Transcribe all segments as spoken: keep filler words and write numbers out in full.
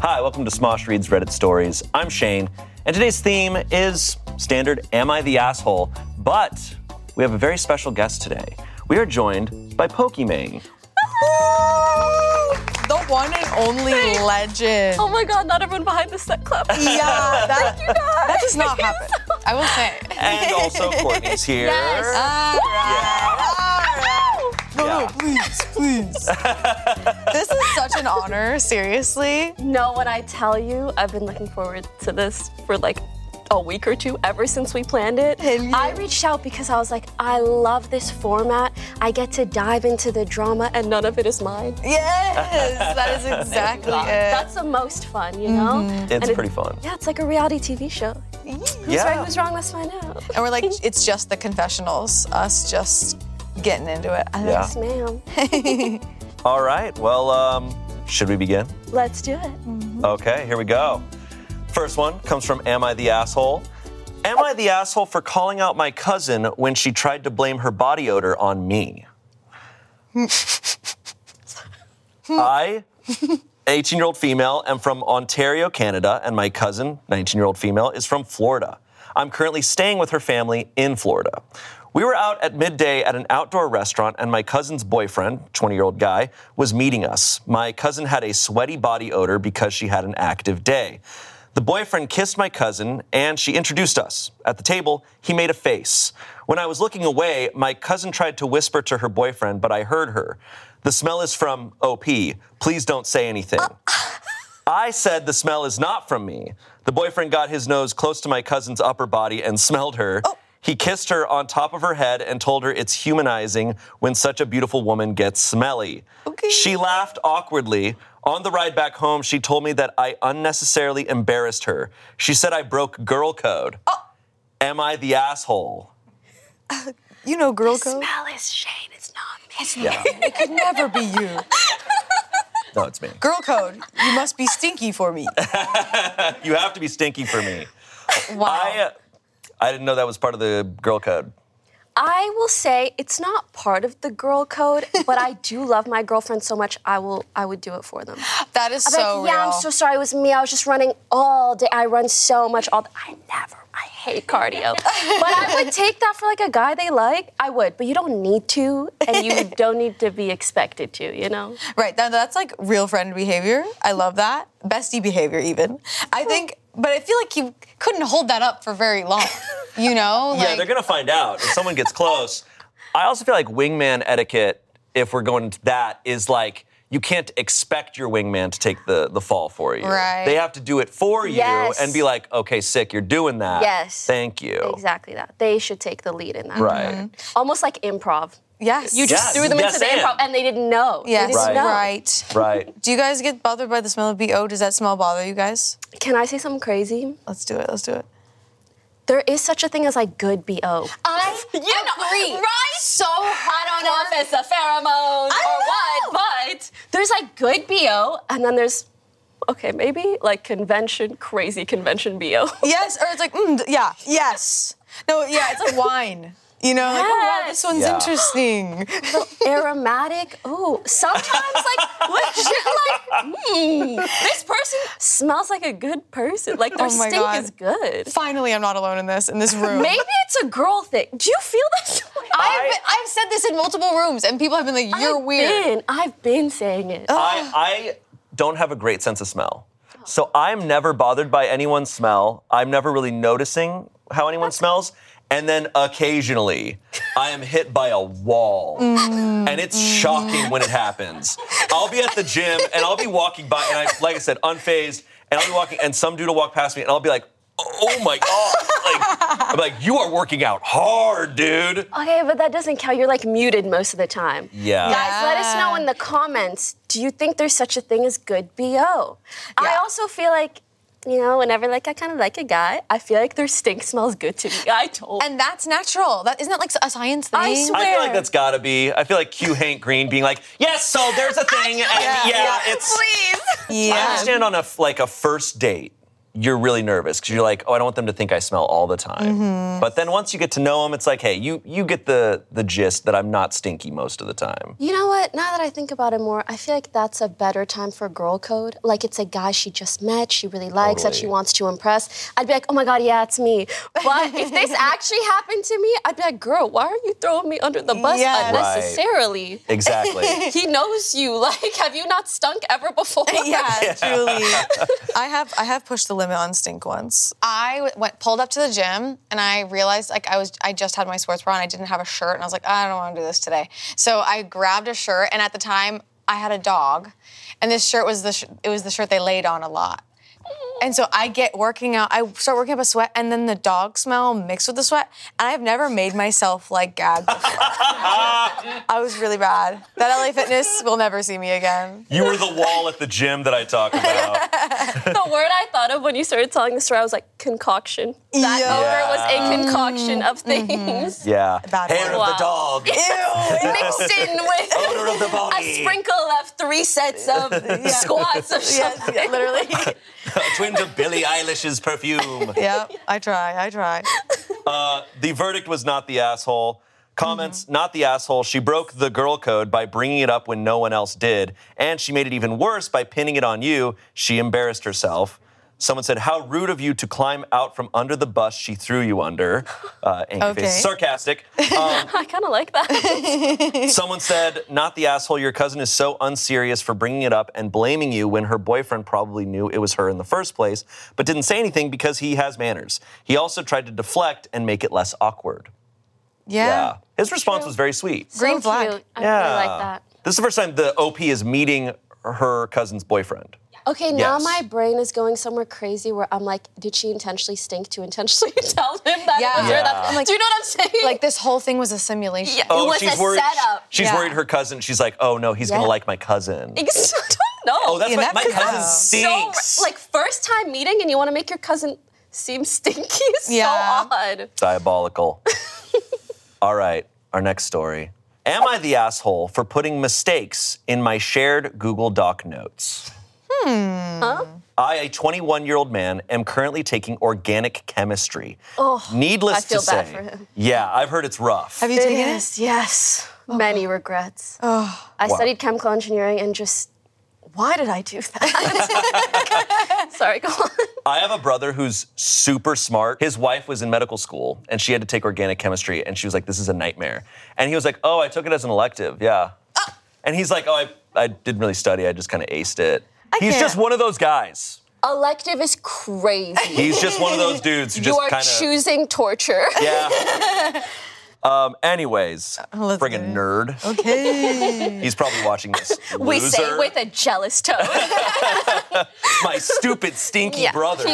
Hi, welcome to Smosh Reads Reddit Stories. I'm Shane, and today's theme is standard Am I the Asshole? But we have a very special guest today. We are joined by Pokimane. The one and only legend. Oh my god, not everyone behind the set clap. Yeah, that, Thank you guys. that does not happen. I will say. And also Courtney's here. Yes. All right. All right. No, Yeah. no, please, please. This is such an honor, seriously. No, when I tell you, I've been looking forward to this for like a week or two ever since we planned it. And you- I reached out because I was like, I love this format. I get to dive into the drama and none of it is mine. Yes, that is exactly it. That's the most fun, you know? It's And it- pretty fun. Yeah, it's like a reality T V show. Who's Yeah. right, who's wrong, let's find out. And we're like, it's just the confessionals, us just getting into it. I Yeah. Yes, ma'am. All right, well, um, should we begin? Let's do it. Okay, here we go. First one comes from Am I the Asshole? Am I the asshole for calling out my cousin when she tried to blame her body odor on me? I, eighteen-year-old female, am from Ontario, Canada, and my cousin, nineteen-year-old female, is from Florida. I'm currently staying with her family in Florida. We were out at midday at an outdoor restaurant, and my cousin's boyfriend, twenty-year-old guy, was meeting us. My cousin had a sweaty body odor because she had an active day. The boyfriend kissed my cousin, and she introduced us. At the table, he made a face. When I was looking away, my cousin tried to whisper to her boyfriend, but I heard her. The smell is from O P. Please don't say anything. I said the smell is not from me. The boyfriend got his nose close to my cousin's upper body and smelled her. Oh. He kissed her on top of her head and told her it's humanizing when such a beautiful woman gets smelly. Okay. She laughed awkwardly. On the ride back home, she told me that I unnecessarily embarrassed her. She said I broke girl code. Oh. Am I the asshole? You know girl code? Smell is Shane, it's not me. It's not. It could never be you. No, it's me. Girl code, you must be stinky for me. You have to be stinky for me. Wow. I, uh, I didn't know that was part of the girl code. I will say it's not part of the girl code, but I do love my girlfriend so much. I will. I would do it for them. That is I'm so like, yeah, real. I'm so sorry. It was me. I was just running all day. I run so much all. I never. I hate cardio, but I would take that for like a guy they like. I would, but you don't need to, and you don't need to be expected to. You know. Right, that, that's like real friend behavior. I love that. Bestie behavior, even. I think, but I feel like he couldn't hold that up for very long. You know? Yeah, Like, they're gonna find out if someone gets close. I also feel like wingman etiquette, if we're going to that, is like you can't expect your wingman to take the, the fall for you. Right. They have to do it for you Yes. and be like, okay, sick, you're doing that. Yes. Thank you. Exactly that. They should take the lead in that. Right. Almost like improv. Yes. You just Yes, threw them yes, into the and. improv, and they didn't know. Yes, They didn't Right. know. right. Right. Do you guys get bothered by the smell of B O? Does that smell bother you guys? Can I say something crazy? Let's do it. Let's do it. There is such a thing as like good B O. I You know, right? So I don't know if it's a pheromone or what, but there's like good B O, and then there's, okay, maybe like convention, crazy convention B O. Yes, or it's like, mm, yeah, yes. No, yeah, it's like wine. You know, like, oh, wow, this one's Yeah. interesting. Aromatic. Ooh, sometimes like legit like, hmm, this person smells like a good person. Like their Oh my stink God. is good. Finally, I'm not alone in this, in this room. Maybe it's a girl thing. Do you feel this way? I've, been, I've said this in multiple rooms, and people have been like, you're I've weird. Been, I've been saying it. I, I don't have a great sense of smell. So I'm never bothered by anyone's smell. I'm never really noticing how anyone smells. And then occasionally, I am hit by a wall. And it's shocking when it happens. I'll be at the gym, and I'll be walking by, and I, like I said, unfazed, and I'll be walking, and some dude will walk past me, and I'll be like, oh my God. Like, I'm like, you are working out hard, dude. Okay, but that doesn't count. You're like muted most of the time. Yeah. Guys, let us know in the comments, do you think there's such a thing as good B O? I Yeah. also feel like, you know, whenever like I kind of like a guy, I feel like their stink smells good to me. I told. And that's natural. That isn't that like a science thing? I swear. I feel like that's gotta be. I feel like Q Hank Green being like, yes, so there's a thing, and yeah, yeah. it's. Please. I Yeah. understand on a like a first date, you're really nervous because you're like, oh, I don't want them to think I smell all the time. Mm-hmm. But then once you get to know them, it's like, hey, you you get the the gist that I'm not stinky most of the time. You know what? Now that I think about it more, I feel like that's a better time for girl code. Like it's a guy she just met, she really likes, that she Totally. wants to impress. I'd be like, oh my God, yeah, it's me. But if this actually happened to me, I'd be like, girl, why are you throwing me under the bus Yes. unnecessarily? Exactly. He knows you. Like, have you not stunk ever before? Yeah, truly. I have I have pushed the limit on stink once. I w- went pulled up to the gym and I realized like I was I just had my sports bra and I didn't have a shirt and I was like I don't want to do this today. So I grabbed a shirt and at the time I had a dog, and this shirt was the sh- it was the shirt they laid on a lot. And so I get working out, I start working up a sweat, and then the dog smell mixed with the sweat, and I've never made myself like gag before. I was really bad. That L A Fitness will never see me again. You were the wall at the gym that I talk about. The word I thought of when you started telling the story, I was like, concoction. That Yeah. odor was a concoction of things. Yeah. Bad Hair word. of the dog. Ew. Mixed in with Odor of the body. a sprinkle of three sets of squats of Yes, something. yeah, literally. Twins of Billie Eilish's perfume. Yep, I try, I try. The verdict was not the asshole. Comments, not the asshole. She broke the girl code by bringing it up when no one else did. And she made it even worse by pinning it on you. She embarrassed herself. Someone said, how rude of you to climb out from under the bus she threw you under. Uh, angry Okay. face. Sarcastic. Um, I kind of like that. someone said, not the asshole. Your cousin is so unserious for bringing it up and blaming you when her boyfriend probably knew it was her in the first place, but didn't say anything because he has manners. He also tried to deflect and make it less awkward. Yeah. Yeah. His response was very sweet. Green so flag. cute. I Yeah. really like that. This is the first time the O P is meeting her cousin's boyfriend. Okay, now Yes. my brain is going somewhere crazy where I'm like, did she intentionally stink to intentionally tell him that Yeah. it was her? Yeah. That, I'm like- do you know what I'm saying? Like this whole thing was a simulation. Yeah. Oh, It was she's a worried. setup. She's Yeah. worried her cousin. She's like, oh no, he's gonna Yeah. like my cousin. I don't know. Oh, that's You my, never my cousin know. stinks. So, like, first time meeting and you want to make your cousin seem stinky is Yeah. so odd. Diabolical. All right, our next story. Am I the asshole for putting mistakes in my shared Google Doc notes? Huh? I, a twenty-one-year-old man, am currently taking organic chemistry. Oh, Needless I feel to say, bad for him. yeah, I've heard it's rough. Have you It taken it? is, yes. Many regrets. Oh, I Wow. studied chemical engineering and just, why did I do that? Sorry, go on. I have a brother who's super smart. His wife was in medical school, and she had to take organic chemistry, and she was like, this is a nightmare. And he was like, oh, I took it as an elective, yeah. And he's like, oh, I, I didn't really study, I just kind of aced it. He's can't. just one of those guys. Elective is crazy. He's just one of those dudes who You just are kind of... choosing torture. Yeah. Um, anyways, let's friggin' do nerd. okay. He's probably watching this. We say Loser. with a jealous tone. My stupid, stinky Yeah. brother.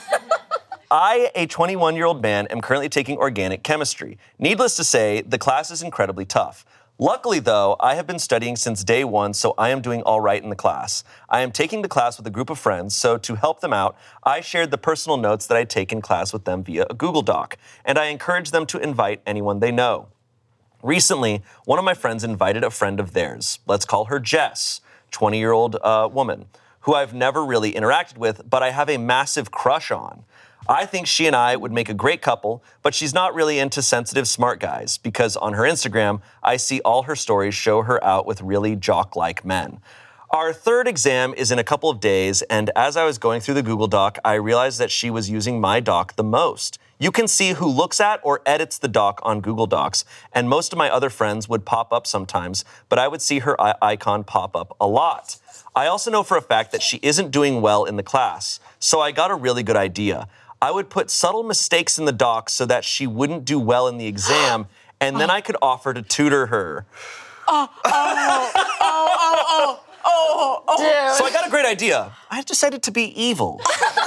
I, a twenty-one-year-old man, am currently taking organic chemistry. Needless to say, the class is incredibly tough. Luckily, though, I have been studying since day one, so I am doing all right in the class. I am taking the class with a group of friends, so to help them out, I shared the personal notes that I take in class with them via a Google Doc, and I encourage them to invite anyone they know. Recently, one of my friends invited a friend of theirs, let's call her Jess, twenty-year-old uh, woman, who I've never really interacted with, but I have a massive crush on. I think she and I would make a great couple, but she's not really into sensitive, smart guys because on her Instagram, I see all her stories show her out with really jock-like men. Our third exam is in a couple of days, and as I was going through the Google Doc, I realized that she was using my doc the most. You can see who looks at or edits the doc on Google Docs, and most of my other friends would pop up sometimes, but I would see her I- icon pop up a lot. I also know for a fact that she isn't doing well in the class, so I got a really good idea. I would put subtle mistakes in the doc so that she wouldn't do well in the exam, and then I could offer to tutor her. Oh, oh, oh, oh, oh. So I got a great idea. I decided to be evil.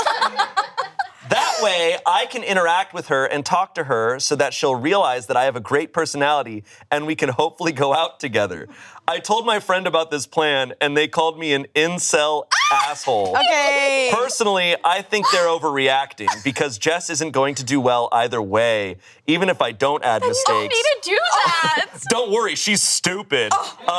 That way, I can interact with her and talk to her so that she'll realize that I have a great personality and we can hopefully go out together. I told my friend about this plan and they called me an incel asshole. Okay. Personally, I think they're overreacting because Jess isn't going to do well either way, even if I don't add You mistakes. don't need to do that. Don't worry, she's stupid. Uh,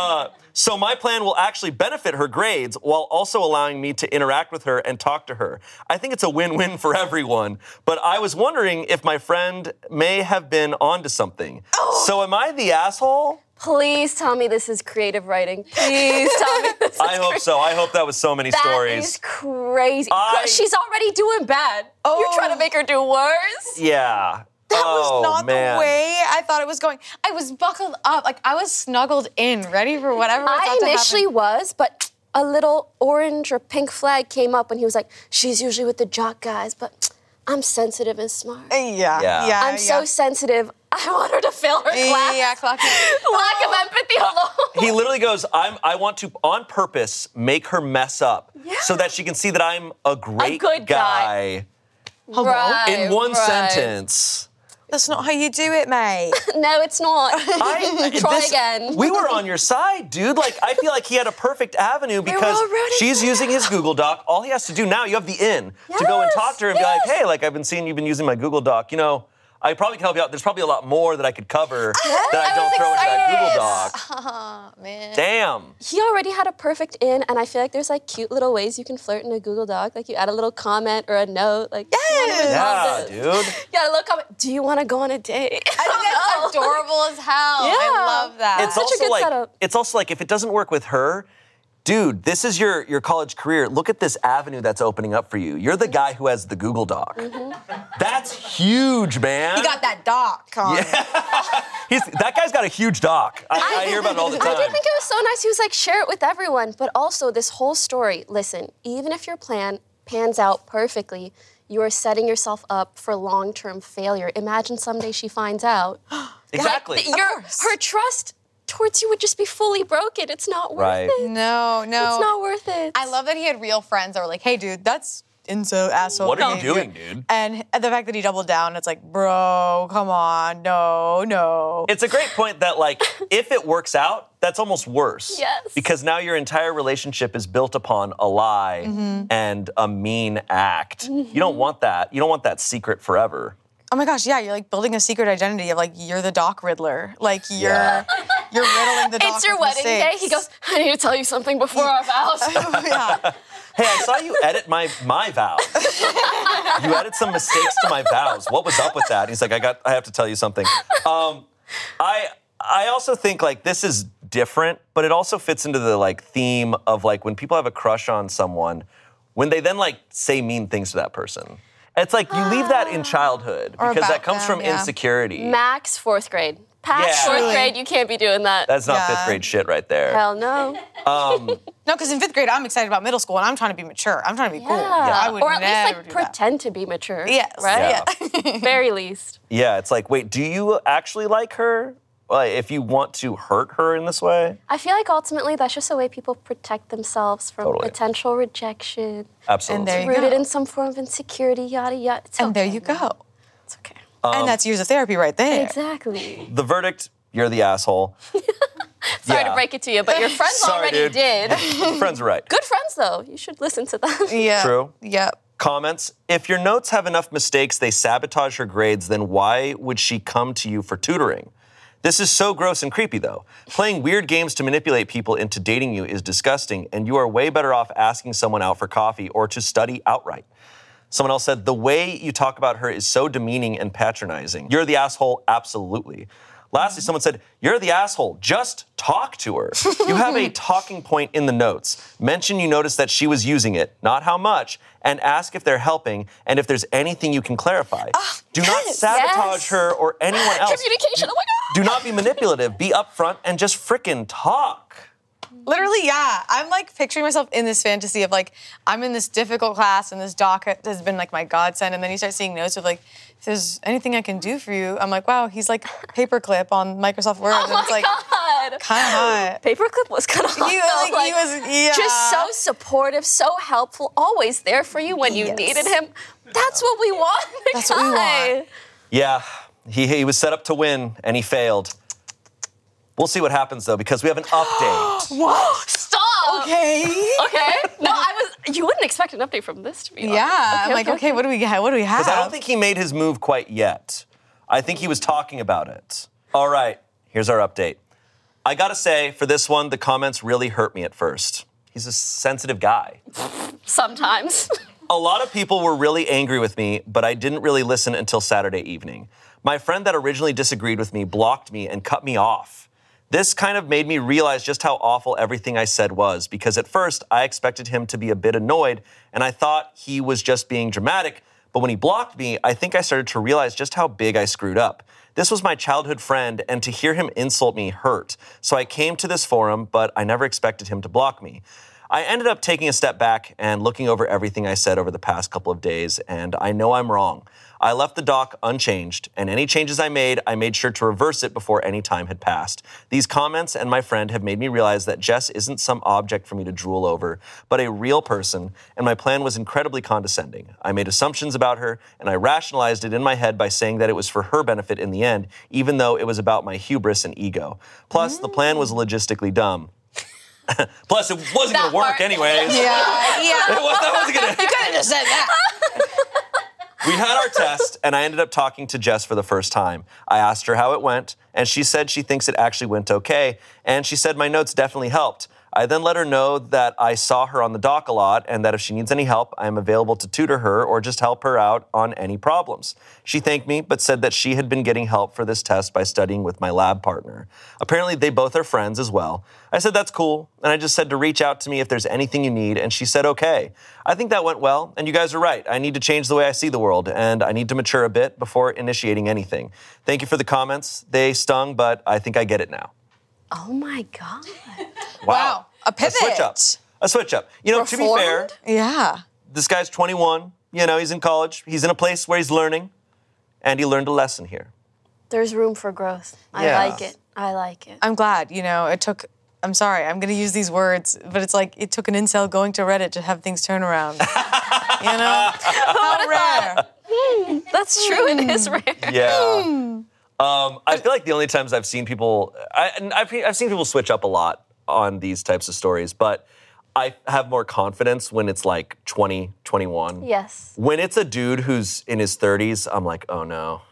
So my plan will actually benefit her grades while also allowing me to interact with her and talk to her. I think it's a win-win for everyone, but I was wondering if my friend may have been onto something. Oh. So am I the asshole? Please tell me this is creative writing. Please tell me this is I hope so. I hope that was so many that stories. That is crazy. I... She's already doing bad. Oh. You're trying to make her do worse? Yeah. That oh, was not man. the way I thought it was going. I was buckled up, like I was snuggled in, ready for whatever was I about to initially happen. was, but a little orange or pink flag came up when he was like, she's usually with the jock guys, but I'm sensitive and smart. Yeah, Yeah. yeah. I'm yeah. so sensitive. I want her to fail her class. Yeah, clock. Lack of empathy alone. He literally goes, I'm, I want to, on purpose, make her mess up Yeah. so that she can see that I'm a great good guy. Hello? Right, in one right. sentence. That's not how you do it, mate. No, it's not. I, Try this- again. We were on your side, dude. Like, I feel like he had a perfect avenue because already she's there. using his Google Doc. All he has to do now, you have the in to go and Yes, talk to her and yes. be like, hey, like, I've been seeing you've been using my Google Doc. You know, I probably can help you out. There's probably a lot more that I could cover that I don't throw into that Google Doc. Oh, man. Damn. He already had a perfect in, and I feel like there's like cute little ways you can flirt in a Google Doc. Like you add a little comment or a note. Like, Yes. Yeah, this. dude. You add a little comment. Do you want to go on a date? I think that's adorable as hell. Yeah. I love that. It's such a also good like setup. it's also like if it doesn't work with her, dude, this is your your college career. Look at this avenue that's opening up for you. You're the guy who has the Google Doc. That's huge, man. he got that doc. On. He's, that guy's got a huge doc. I, I hear about it all the time. I did think it was so nice. He was like, share it with everyone. But also, this whole story, listen, even if your plan pans out perfectly, you are setting yourself up for long-term failure. Imagine someday she finds out. Exactly. Like, your, course. her trust towards you would just be fully broken. It's not worth Right. it. No, no. It's not worth it. I love that he had real friends that were like, hey, dude, that's inso asshole. What are you behavior. doing, dude? And the fact that he doubled down, it's like, bro, come on, no, no. It's a great point that, like, if it works out, that's almost worse. Yes. Because now your entire relationship is built upon a lie Mm-hmm. and a mean act. You don't want that. You don't want that secret forever. Oh my gosh, yeah, you're like building a secret identity of like, you're the Doc Riddler. Like, you're Yeah. you're riddling the Doc it's your with wedding day. mistakes. He goes, I need to tell you something before our vows. yeah. Hey, I saw you edit my my vows. You added some mistakes to my vows. What was up with that? He's like, I got. I have to tell you something. Um, I I also think like this is different, but it also fits into the like theme of like when people have a crush on someone, when they then like say mean things to that person. It's like you leave that in childhood Or because that about comes them, from yeah. insecurity. Max fourth grade. Past Yeah. fourth Truly. grade, you can't be doing that. That's not Yeah. fifth grade shit right there. Hell no. No, because in fifth grade, I'm excited about middle school, and I'm trying to be mature. I'm trying to be cool. I would or at never least like do that. pretend to be mature. Yes. Right? Yeah. Very least. Yeah, it's like, wait, do you actually like her? Like, if you want to hurt her in this way? I feel like ultimately that's just a way people protect themselves from Totally. potential rejection. Absolutely. And there you Rooted go. in some form of insecurity, yada yada. It's And there okay, you man. go. It's okay. and that's years of therapy right there. Exactly. The verdict, you're the asshole. Sorry Yeah. to break it to you, but your friends Sorry, already dude. did. Friends are right. Good friends though. You should listen to them. Yeah. True. Yep. Comments, if your notes have enough mistakes, they sabotage her grades, then why would she come to you for tutoring? This is so gross and creepy, though. Playing weird games to manipulate people into dating you is disgusting, and you are way better off asking someone out for coffee or to study outright. Someone else said, the way you talk about her is so demeaning and patronizing. You're the asshole, absolutely. Lastly, someone said, you're the asshole, just talk to her. You have a talking point in the notes. Mention you noticed that she was using it, not how much, and ask if they're helping and if there's anything you can clarify. Do not yes, sabotage yes. her or anyone else. Communication. Oh my god. Do not be manipulative. Be upfront and just frickin' talk. Literally, yeah. I'm like picturing myself in this fantasy of like, I'm in this difficult class and this doc has been like my godsend. And then you start seeing notes of like, if there's anything I can do for you, I'm like, wow, he's like paperclip on Microsoft Word. Oh and my it's like god. kind of hot. Paperclip was kind of hot. He, though, like, he was, yeah. just so supportive, so helpful, always there for you when you Yes. needed him. That's what we want. in a That's what we guy. want. Yeah, he, he was set up to win and he failed. We'll see what happens though, because we have an update. What? Stop. Okay. Okay. No, I was. You wouldn't expect an update from this, to be honest. Yeah. I'm like, okay, what do we have? What do we have? Because I don't think he made his move quite yet. I think he was talking about it. All right, here's our update. I gotta say, for this one, the comments really hurt me at first. He's a sensitive guy. Sometimes. A lot of people were really angry with me, but I didn't really listen until Saturday evening. My friend that originally disagreed with me blocked me and cut me off. This kind of made me realize just how awful everything I said was, because at first I expected him to be a bit annoyed, and I thought he was just being dramatic, but when he blocked me, I think I started to realize just how big I screwed up. This was my childhood friend, and to hear him insult me hurt. So I came to this forum, but I never expected him to block me. I ended up taking a step back and looking over everything I said over the past couple of days, and I know I'm wrong. I left the doc unchanged, and any changes I made, I made sure to reverse it before any time had passed. These comments and my friend have made me realize that Jess isn't some object for me to drool over, but a real person, and my plan was incredibly condescending. I made assumptions about her, and I rationalized it in my head by saying that it was for her benefit in the end, even though it was about my hubris and ego. Plus, mm. the plan was logistically dumb. Plus, it wasn't going to work part. anyways. Yeah, yeah. It was, that wasn't going to... You could have just said that. We had our test, and I ended up talking to Jess for the first time. I asked her how it went, and she said she thinks it actually went okay, and she said my notes definitely helped. I then let her know that I saw her on the doc a lot, and that if she needs any help, I am available to tutor her or just help her out on any problems. She thanked me, but said that she had been getting help for this test by studying with my lab partner. Apparently, they both are friends as well. I said that's cool, and I just said to reach out to me if there's anything you need, and she said okay. I think that went well, and you guys are right. I need to change the way I see the world, and I need to mature a bit before initiating anything. Thank you for the comments. They stung, but I think I get it now. Oh my God. Wow. Wow. A pivot. A switch up. A switch up. You know, Reformed? to be fair, Yeah. this guy's twenty-one. You know, he's in college. He's in a place where he's learning, and he learned a lesson here. There's room for growth. I Yeah. like it. I like it. I'm glad, you know, it took, I'm sorry, I'm going to use these words, but it's like it took an incel going to Reddit to have things turn around. You know? How rare. Mm, that's true. It is rare. Yeah. Um, I feel like the only times I've seen people, I, and I've, I've seen people switch up a lot on these types of stories, but I have more confidence when it's like twenty, twenty-one. Yes. When it's a dude who's in his thirties, I'm like, oh no.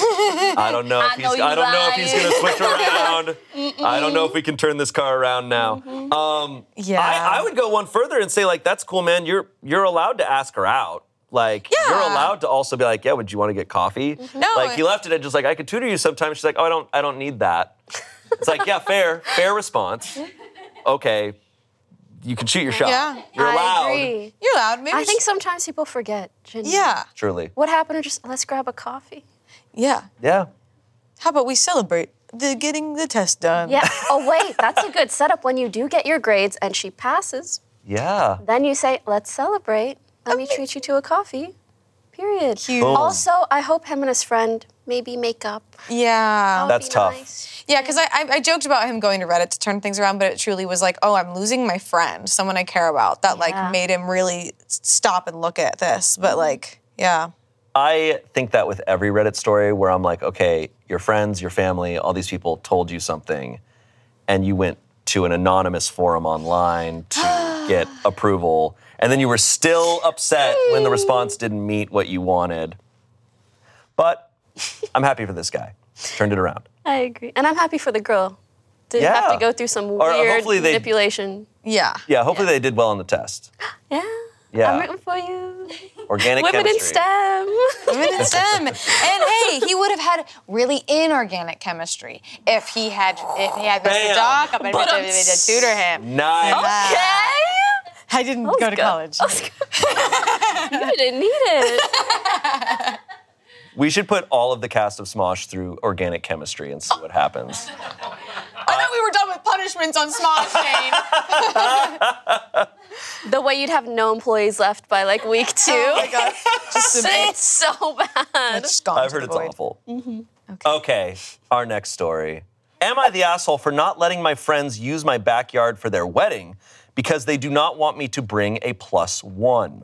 I don't know if I he's know you I don't know if lying. he's gonna switch around. I don't know if we can turn this car around now. Mm-hmm. Um, Yeah. I, I would go one further and say, like, that's cool, man. You're you're allowed to ask her out. Like, Yeah. you're allowed to also be like, yeah, would you want to get coffee? No, Like, it- he left it at just like, I could tutor you sometime. She's like, oh, I don't, I don't need that. It's like, yeah, fair, fair response. Okay, you can shoot your shot. Yeah. You're I allowed. agree. You're loud. Maybe I think sh- sometimes people forget. Genuinely. Yeah. Truly. What happened to just let's grab a coffee? Yeah. Yeah. How about we celebrate the getting the test done? Yeah. Oh wait, that's a good setup. When you do get your grades and she passes, Yeah. then you say, "Let's celebrate. Let me treat you to a coffee." Period. Cute. Boom. Also, I hope him and his friend maybe make up. Yeah. That would That's be tough. nice. Yeah, because I, I I joked about him going to Reddit to turn things around, but it truly was like, oh, I'm losing my friend, someone I care about, that Yeah. like made him really s- stop and look at this. But like, yeah. I think that with every Reddit story where I'm like, okay, your friends, your family, all these people told you something, and you went to an anonymous forum online to get approval, and then you were still upset when the response didn't meet what you wanted. But I'm happy for this guy. Turned it around. I agree, and I'm happy for the girl. Didn't Yeah. have to go through some Or weird hopefully they- manipulation. Yeah. Yeah, hopefully they did well on the test. Yeah. Yeah. I'm rooting for you. Organic Women in chemistry. STEM. Women in STEM. And hey, he would have had really inorganic chemistry if he had if he had Mister Bam. Doc up and But- to tutor him. Nice. Okay. I didn't That was go to good. college. That was good. You didn't need it. We should put all of the cast of Smosh through organic chemistry and see what happens. I thought we were done with punishments on Smosh, Shane. The way you'd have no employees left by like week two. Oh my God. Just It's so bad. just gone I've to heard the it's void. awful. Okay, our next story. Am I the asshole for not letting my friends use my backyard for their wedding because they do not want me to bring a plus one?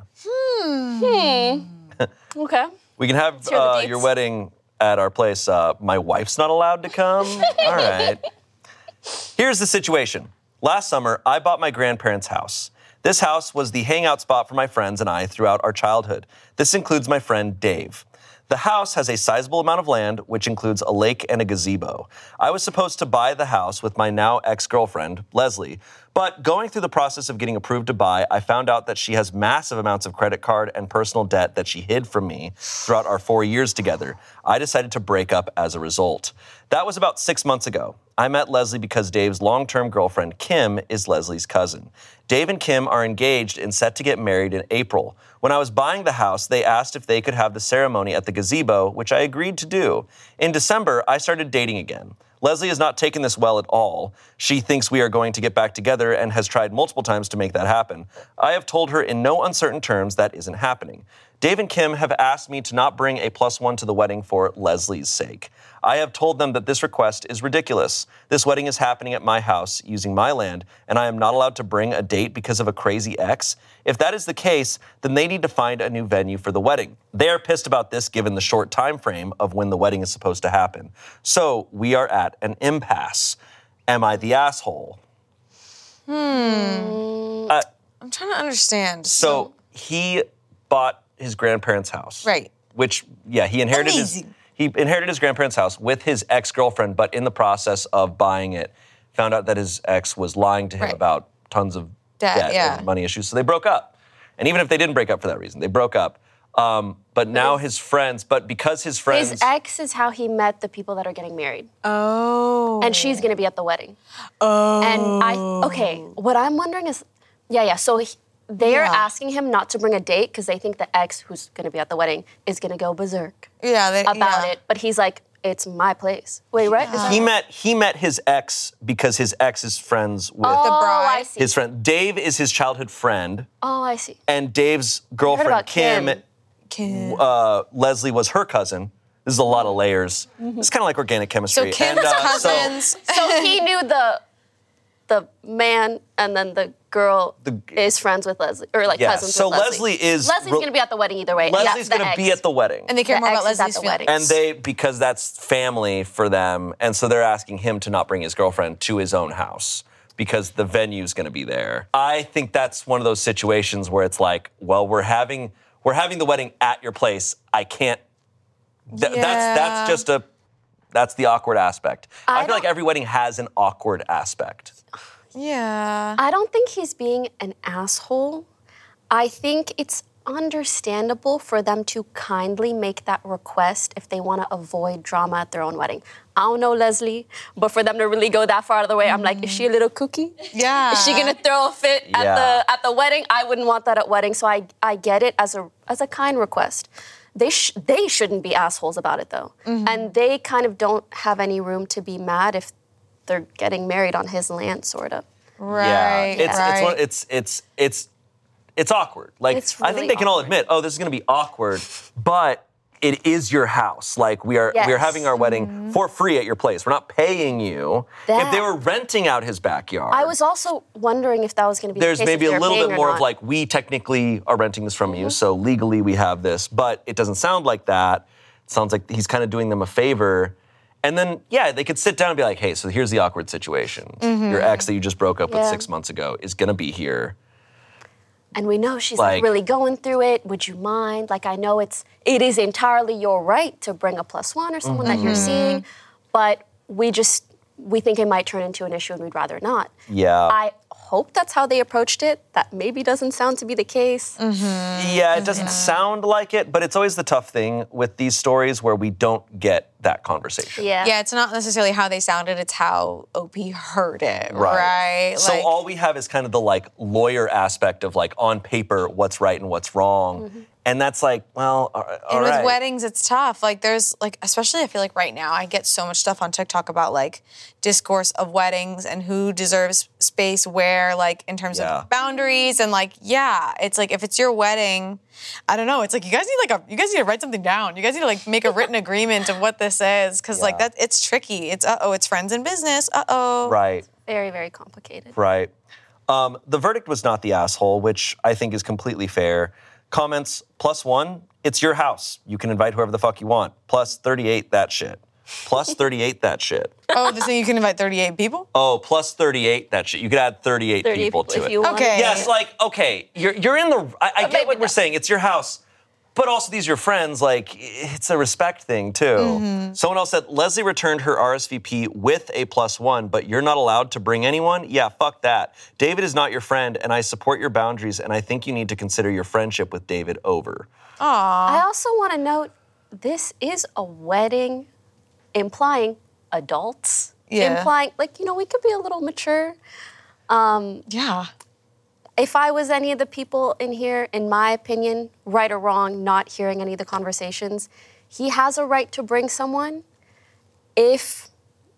Okay. We can have hear the uh, deets. your wedding at our place. Uh, my wife's not allowed to come? All right. Here's the situation. Last summer, I bought my grandparents' house. This house was the hangout spot for my friends and I throughout our childhood. This includes my friend Dave. The house has a sizable amount of land, which includes a lake and a gazebo. I was supposed to buy the house with my now ex-girlfriend, Leslie, but going through the process of getting approved to buy, I found out that she has massive amounts of credit card and personal debt that she hid from me throughout our four years together. I decided to break up as a result. That was about six months ago. I met Leslie because Dave's long-term girlfriend, Kim, is Leslie's cousin. Dave and Kim are engaged and set to get married in April. When I was buying the house, they asked if they could have the ceremony at the gazebo, which I agreed to do. In December, I started dating again. Leslie has not taken this well at all. She thinks we are going to get back together and has tried multiple times to make that happen. I have told her in no uncertain terms that isn't happening. Dave and Kim have asked me to not bring a plus one to the wedding for Leslie's sake. I have told them that this request is ridiculous. This wedding is happening at my house using my land, and I am not allowed to bring a date because of a crazy ex. If that is the case, then they need to find a new venue for the wedding. They are pissed about this given the short time frame of when the wedding is supposed to happen. So we are at an impasse. Am I the asshole? Hmm. Uh, I'm trying to understand. So he bought his grandparents' house. Right. Which, yeah, he inherited his, he inherited his grandparents' house with his ex-girlfriend, but in the process of buying it, found out that his ex was lying to him Right. about tons of Debt, debt yeah. and money issues. So they broke up. And even if they didn't break up for that reason, they broke up. Um, but now his friends, but because his friends... His ex is how he met the people that are getting married. Oh. And she's gonna be at the wedding. Oh. And I, okay, what I'm wondering is, yeah, yeah, so he, they're Yeah. asking him not to bring a date because they think the ex who's gonna be at the wedding is gonna go berserk Yeah, they, about yeah. it. But he's like, it's my place. Wait, right? Is that He right? met he met his ex because his ex is friends with Oh, bride. I see. his friend. Dave is his childhood friend, Oh, I see. and Dave's girlfriend, about Kim, Kim. Kim. Uh, Leslie was her cousin. This is a lot of layers. It's kind of like organic chemistry. So Kim's And, uh, so- cousins. So he knew the the man, and then the girl The- is friends with Leslie, or like Yeah, cousins so with Leslie. Leslie is Leslie's re- gonna be at the wedding either way. Leslie's going going to to be at the wedding. and they care the more about ex is at Leslie's the feelings. wedding. And they, because that's family for them, and so they're asking him to not bring his girlfriend to his own house because the venue's going to be there. I think that's one of those situations where it's like, well, we're having we're having the wedding at your place. I can't. Th- Yeah. That's that's just a that's the awkward aspect. I, I feel like don't- every wedding has an awkward aspect. Yeah. I don't think he's being an asshole. I think it's understandable for them to kindly make that request if they want to avoid drama at their own wedding. I don't know, Leslie, but for them to really go that far out of the way, I'm like, is she a little kooky? Yeah. Is she gonna throw a fit at Yeah. the at the wedding? I wouldn't want that at wedding, so I I get it as a as a kind request. They sh- they shouldn't be assholes about it though, and they kind of don't have any room to be mad if they're getting married on his land, sort of. Right. Yeah, it's it's right. one, it's it's it's it's awkward. Like It's I think really they can all awkward. admit, oh, this is going to be awkward, but it is your house. Like we are we are Yes. having our wedding for free at your place. We're not paying you. If That- they were renting out his backyard, I was also wondering if that was going to be there's the case, maybe if a they're little paying bit or more of not. like, we technically are renting this from you, so legally we have this, but it doesn't sound like that. It sounds like he's kind of doing them a favor. And then, yeah, they could sit down and be like, hey, so here's the awkward situation. Your ex that you just broke up with Yeah. six months ago is going to be here. And we know she's Like- like, really going through it. Would you mind? Like I know it's it is entirely your right to bring a plus one or someone that you're seeing, but we just we think it might turn into an issue and we'd rather not. Yeah. I hope that's how they approached it. That maybe doesn't sound to be the case. Yeah, it doesn't sound like it, but it's always the tough thing with these stories where we don't get that conversation. Yeah. Yeah, it's not necessarily how they sounded, it's how O P heard it, right? So Like- all we have is kind of the like lawyer aspect of like on paper what's right and what's wrong. And that's like, well, all right. And with weddings, it's tough. Like, there's, like, especially I feel like right now, I get so much stuff on TikTok about, like, discourse of weddings and who deserves space where, like, in terms Yeah. of boundaries. And, like, yeah, it's like, if it's your wedding, I don't know. It's like, you guys need, like, a, you guys need to write something down. You guys need to, like, make a written agreement of what this is. Because, like, Yeah. that, it's tricky. It's, uh-oh, it's friends in business. Uh-oh. Right. Very, very complicated. Right. Um, the verdict was not the asshole, which I think is completely fair. Comments, plus one, it's your house. You can invite whoever the fuck you want. Plus thirty-eight, that shit. Plus thirty-eight, that shit. Oh, so you can invite thirty-eight people? Oh, plus thirty-eight, that shit. You could add thirty-eight, people to if it. you want. Okay. Yes, like, okay, you're, you're in the, I, I get maybe what we're not. saying. It's your house. But also, these are your friends. Like, it's a respect thing, too. Mm-hmm. Someone else said, Leslie returned her R S V P with a plus one, but you're not allowed to bring anyone? Yeah, fuck that. David is not your friend, and I support your boundaries, and I think you need to consider your friendship with David over. I also want to note, this is a wedding implying adults. Yeah. Implying, like, you know, we could be a little mature. Um, Yeah. if I was any of the people in here, in my opinion, right or wrong, not hearing any of the conversations, he has a right to bring someone. If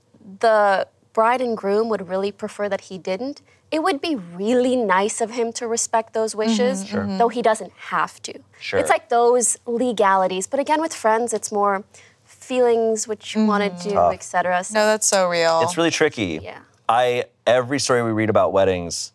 the bride and groom would really prefer that he didn't, it would be really nice of him to respect those wishes, Sure. though he doesn't have to. Sure. It's like those legalities. But again, with friends, it's more feelings, what you want to do, Tough. et cetera. So, No, that's so real. It's really tricky. Yeah. I every story we read about weddings,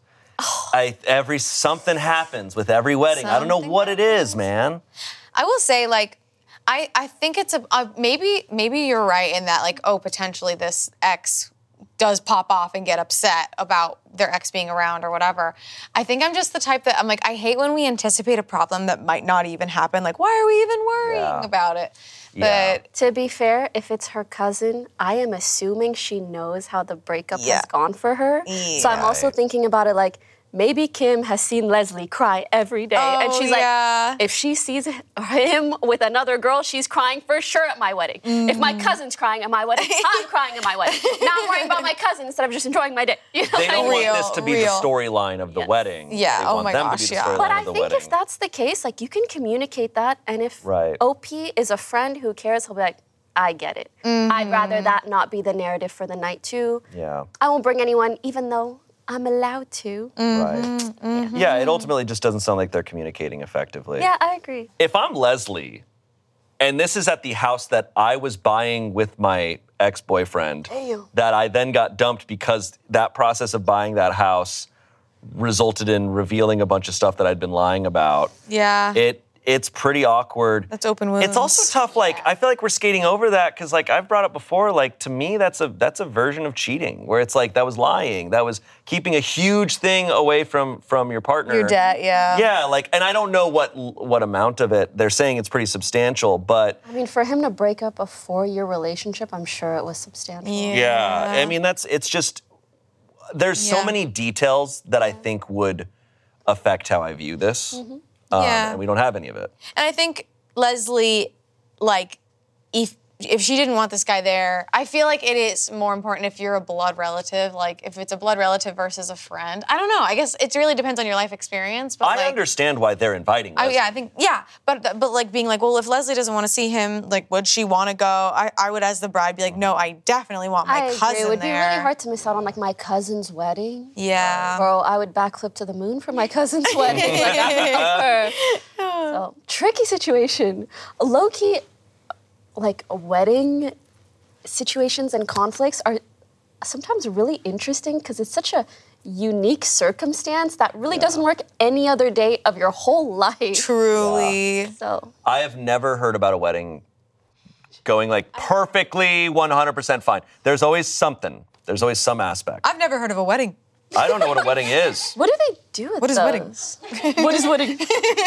I every something happens with every wedding. I don't know Something what it is, man. I will say, like, I, I think it's a, uh, maybe maybe you're right in that, like, oh, potentially this ex does pop off and get upset about their ex being around or whatever. I think I'm just the type that I'm like, I hate when we anticipate a problem that might not even happen. Like, why are we even worrying Yeah. about it? Yeah. But to be fair, if it's her cousin, I am assuming she knows how the breakup Yeah. has gone for her. So I'm also thinking about it like, maybe Kim has seen Leslie cry every day. and Oh, she's yeah. like, if she sees him with another girl, she's crying for sure at my wedding. If my cousin's crying at my wedding, I'm crying at my wedding. Now I'm worrying about my cousin instead of just enjoying my day. You know They what I don't mean? want Real, this to be real. the storyline of the Yes. wedding. Yeah, They oh want my them gosh, to be the yeah. storyline But I of the think wedding. if that's the case, like you can communicate that, and if Right. O P is a friend who cares, he'll be like, I get it. I'd rather that not be the narrative for the night too. Yeah. I won't bring anyone, even though I'm allowed to. Right. Yeah, it ultimately just doesn't sound like they're communicating effectively. Yeah, I agree. If I'm Leslie, and this is at the house that I was buying with my ex-boyfriend, Damn. that I then got dumped because that process of buying that house resulted in revealing a bunch of stuff that I'd been lying about. yeah. It it's pretty awkward. That's open wounds. It's also tough. Like I feel like we're skating over that because, like I've brought up before, like to me that's a that's a version of cheating where it's like that was lying, that was keeping a huge thing away from from your partner. Your debt, yeah. Yeah, like, and I don't know what what amount of it. They're saying it's pretty substantial, but I mean, for him to break up a four-year relationship, I'm sure it was substantial. Yeah. yeah, I mean that's it's just there's so Yeah. many details that I think would affect how I view this. Mm-hmm. Um, Yeah. and we don't have any of it. And I think Leslie, like, if if she didn't want this guy there, I feel like it is more important if you're a blood relative. Like, if it's a blood relative versus a friend. I don't know. I guess it really depends on your life experience. But I like, understand why they're inviting I, Leslie. yeah, I think yeah, but but like being like, well, if Leslie doesn't want to see him, like, would she want to go? I, I would, as the bride, be like, no, I definitely want my I agree. cousin It would there. be really hard to miss out on like my cousin's wedding. Yeah. Bro, I would backflip to the moon for my cousin's wedding. Like, I love her. So, tricky situation. Low key, like wedding situations and conflicts are sometimes really interesting because it's such a unique circumstance that really doesn't work any other day of your whole life. Truly. So, I have never heard about a wedding going like perfectly one hundred percent fine. There's always something. There's always some aspect. I've never heard of a wedding. I don't know what a wedding is. what do they do at What is wedding? those? What is wedding?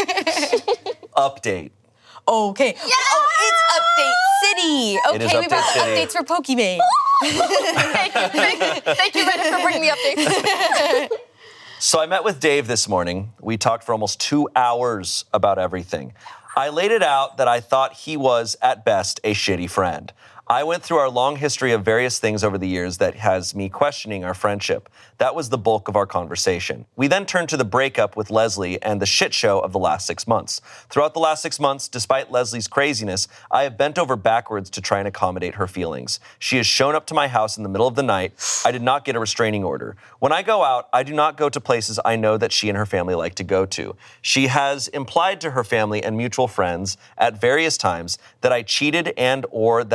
Update. Okay. Oh, it's Update City. Okay, It is we've got Update City. updates for Pokimane. thank you, thank you, thank you, Reddit, for bringing me updates. So I met with Dave this morning. We talked for almost two hours about everything. I laid it out that I thought he was, at best, a shitty friend. I went through our long history of various things over the years that has me questioning our friendship. That was the bulk of our conversation. We then turned to the breakup with Leslie and the shit show of the last six months. Throughout the last six months, despite Leslie's craziness, I have bent over backwards to try and accommodate her feelings. She has shown up to my house in the middle of the night. I did not get a restraining order. When I go out, I do not go to places I know that she and her family like to go to. She has implied to her family and mutual friends at various times that I cheated and or that I took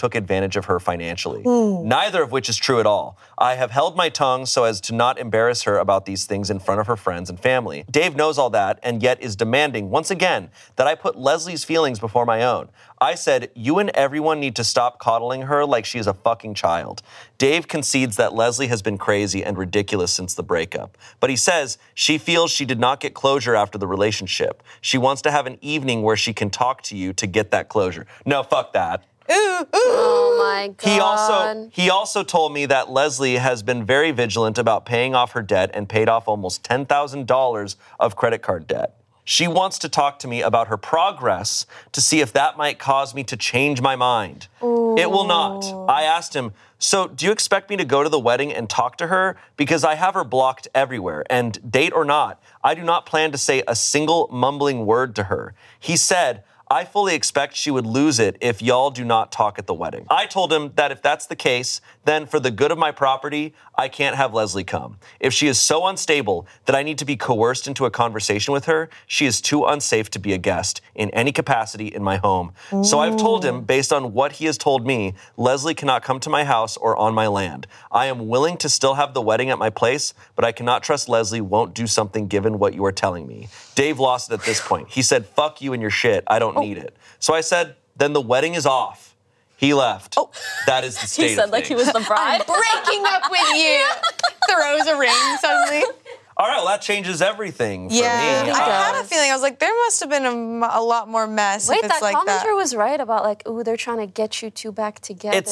took advantage of her financially. Ooh. Neither of which is true at all. I have held my tongue so as to not embarrass her about these things in front of her friends and family. Dave knows all that and yet is demanding, once again, that I put Leslie's feelings before my own. I said, you and everyone need to stop coddling her like she is a fucking child. Dave concedes that Leslie has been crazy and ridiculous since the breakup. But he says she feels she did not get closure after the relationship. She wants to have an evening where she can talk to you to get that closure. No, fuck that. Ooh, ooh. Oh my God. He also he also told me that Leslie has been very vigilant about paying off her debt and paid off almost ten thousand dollars of credit card debt. She wants to talk to me about her progress to see if that might cause me to change my mind. Ooh. It will not. I asked him, so do you expect me to go to the wedding and talk to her? Because I have her blocked everywhere, and date or not, I do not plan to say a single mumbling word to her. He said, I fully expect she would lose it if y'all do not talk at the wedding. I told him that if that's the case, then for the good of my property, I can't have Leslie come. If she is so unstable that I need to be coerced into a conversation with her, she is too unsafe to be a guest in any capacity in my home. Ooh. So I've told him, based on what he has told me, Leslie cannot come to my house or on my land. I am willing to still have the wedding at my place, but I cannot trust Leslie won't do something given what you are telling me. Dave lost it at this point. He said, fuck you and your shit. I don't need it. So I said, then the wedding is off. He left. Oh. That is the state He said of like things. he was the bride. I'm breaking up with you. Throws a ring suddenly. All right, well, that changes everything for yeah, me. I had a feeling. I was like, there must have been a, a lot more mess Wait, if it's that like commenter that. was right about like, ooh, they're trying to get you two back together. It's,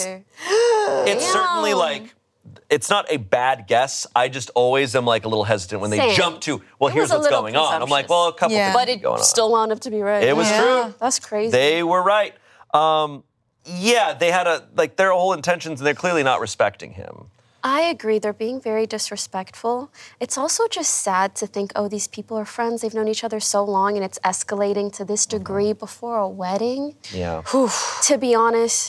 it's certainly like, it's not a bad guess. I just always am like a little hesitant when they Same. jump to, well, It here's was a what's little going on. I'm like, well, a couple Yeah. things But are it going on. still wound up to be right. It was Yeah. true. That's crazy. They were right. Um, yeah, they had a, like, their whole intentions, and they're clearly not respecting him. I agree. They're being very disrespectful. It's also just sad to think, oh, these people are friends. They've known each other so long, and it's escalating to this degree before a wedding. Yeah. Whew. To be honest,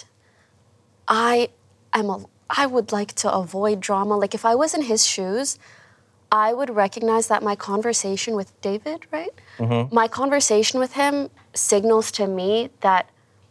I am a, I would like to avoid drama. Like, if I was in his shoes, I would recognize that my conversation with David, right? Mm-hmm. My conversation with him signals to me that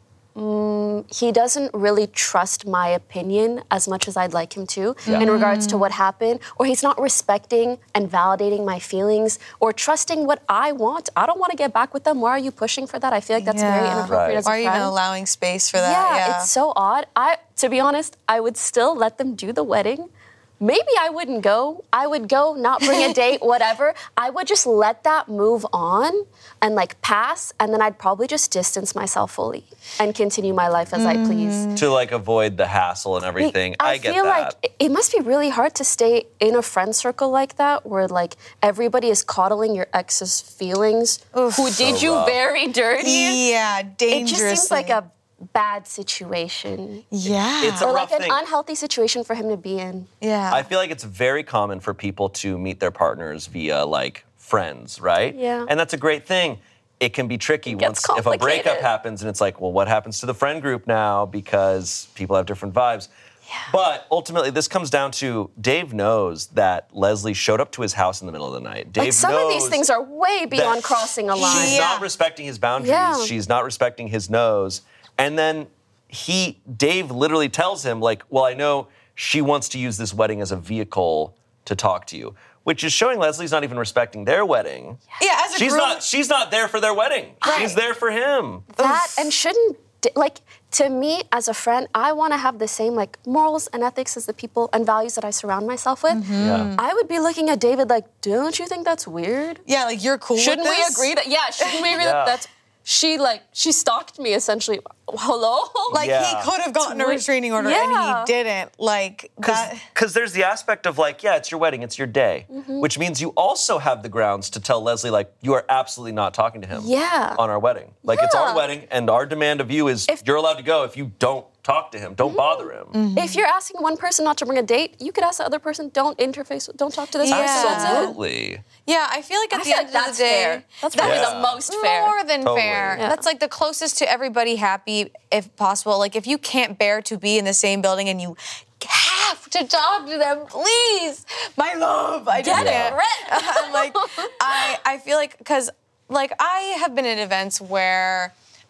Mm, he doesn't really trust my opinion as much as I'd like him to yeah. in regards to what happened, or he's not respecting and validating my feelings or trusting what I want. I don't want to get back with them. Why are you pushing for that? I feel like that's yeah. very inappropriate Right. as a Why are you friend. even allowing space for that? Yeah, Yeah, it's so odd. I, to be honest, I would still let them do the wedding. Maybe I wouldn't go. I would go, not bring a date, whatever. I would just let that move on and like pass, and then I'd probably just distance myself fully and continue my life as mm. I please. To like avoid the hassle and everything. I, I get feel that. like it must be really hard to stay in a friend circle like that, where like everybody is coddling your ex's feelings, Oof. who So did you rough. very dirty. Yeah, dangerously. It just seems like a bad situation. Yeah. It's a or rough like an thing. unhealthy situation for him to be in. Yeah. I feel like it's very common for people to meet their partners via like friends, right? Yeah. And that's a great thing. It can be tricky It once gets if a breakup complicated. happens and it's like, well, what happens to the friend group now because people have different vibes. Yeah. But ultimately, this comes down to Dave knows that Leslie showed up to his house in the middle of the night. Dave Like some knows of these things are way beyond crossing a line. She's Yeah. not respecting his boundaries. Yeah. She's not respecting his nose. And then he, Dave literally tells him, like, well, I know she wants to use this wedding as a vehicle to talk to you, which is showing Leslie's not even respecting their wedding. Yeah, as a She's group. not. She's not there for their wedding. Right. She's there for him. That and shouldn't like to me as a friend, I want to have the same like morals and ethics as the people and values that I surround myself with. Mm-hmm. Yeah. I would be looking at David like, don't you think that's weird? Yeah, like you're cool Shouldn't with we this? agree that? Yeah, shouldn't we agree Yeah. that that's she like she stalked me essentially? Hello? Like Yeah. he could have gotten a weird. restraining order Yeah. and he didn't. Like that. Because there's the aspect of like, yeah, it's your wedding, it's your day, Mm-hmm. which means you also have the grounds to tell Leslie like, you are absolutely not talking to him Yeah. on our wedding. Like it's our Yeah. wedding, and our demand of you is If- you're allowed to go if you don't talk to him, don't Mm-hmm. bother him. If you're asking one person not to bring a date, you could ask the other person, don't interface, don't talk to this Yeah. person. That's it. Absolutely. Yeah, I feel like at I the feel end like that's of the day, fair. That's probably Yeah. the most fair. More than Totally. fair. Yeah. That's like the closest to everybody happy, if possible. Like if you can't bear to be in the same building and you have to talk to them, please, my love. I just Get it, can't. Brett. I'm like, I I feel like because like I have been at events where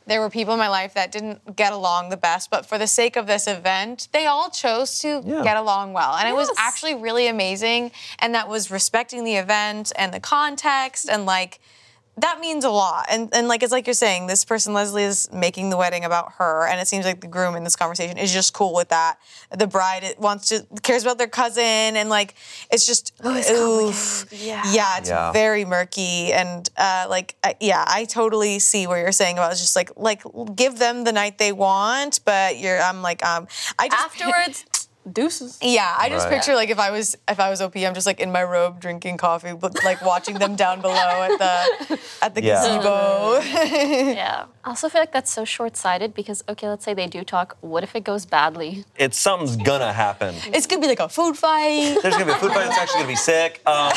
there were people in my life that didn't get along the best, but for the sake of this event, they all chose to Yeah. get along well. And it was Yes. actually really amazing. And that was respecting the event and the context, and like, that means a lot. And and like it's like you're saying, this person, Leslie, is making the wedding about her, and it seems like the groom in this conversation is just cool with that. The bride wants to cares about their cousin, and like it's just oof. Yeah. Yeah, it's Yeah. very murky, and uh, like I, yeah, I totally see what you're saying about it's just like like give them the night they want, but you're I'm like um I just Afterwards, deuces. yeah, I just Right. picture like if I was if I was O P, I'm just like in my robe drinking coffee, but like watching them down below at the at the Yeah. gazebo. Yeah. I also feel like that's so short-sighted because, okay, let's say they do talk. What if it goes badly? It's something's gonna happen. It's gonna be like a food fight. There's gonna be a food fight that's actually gonna be sick. Um,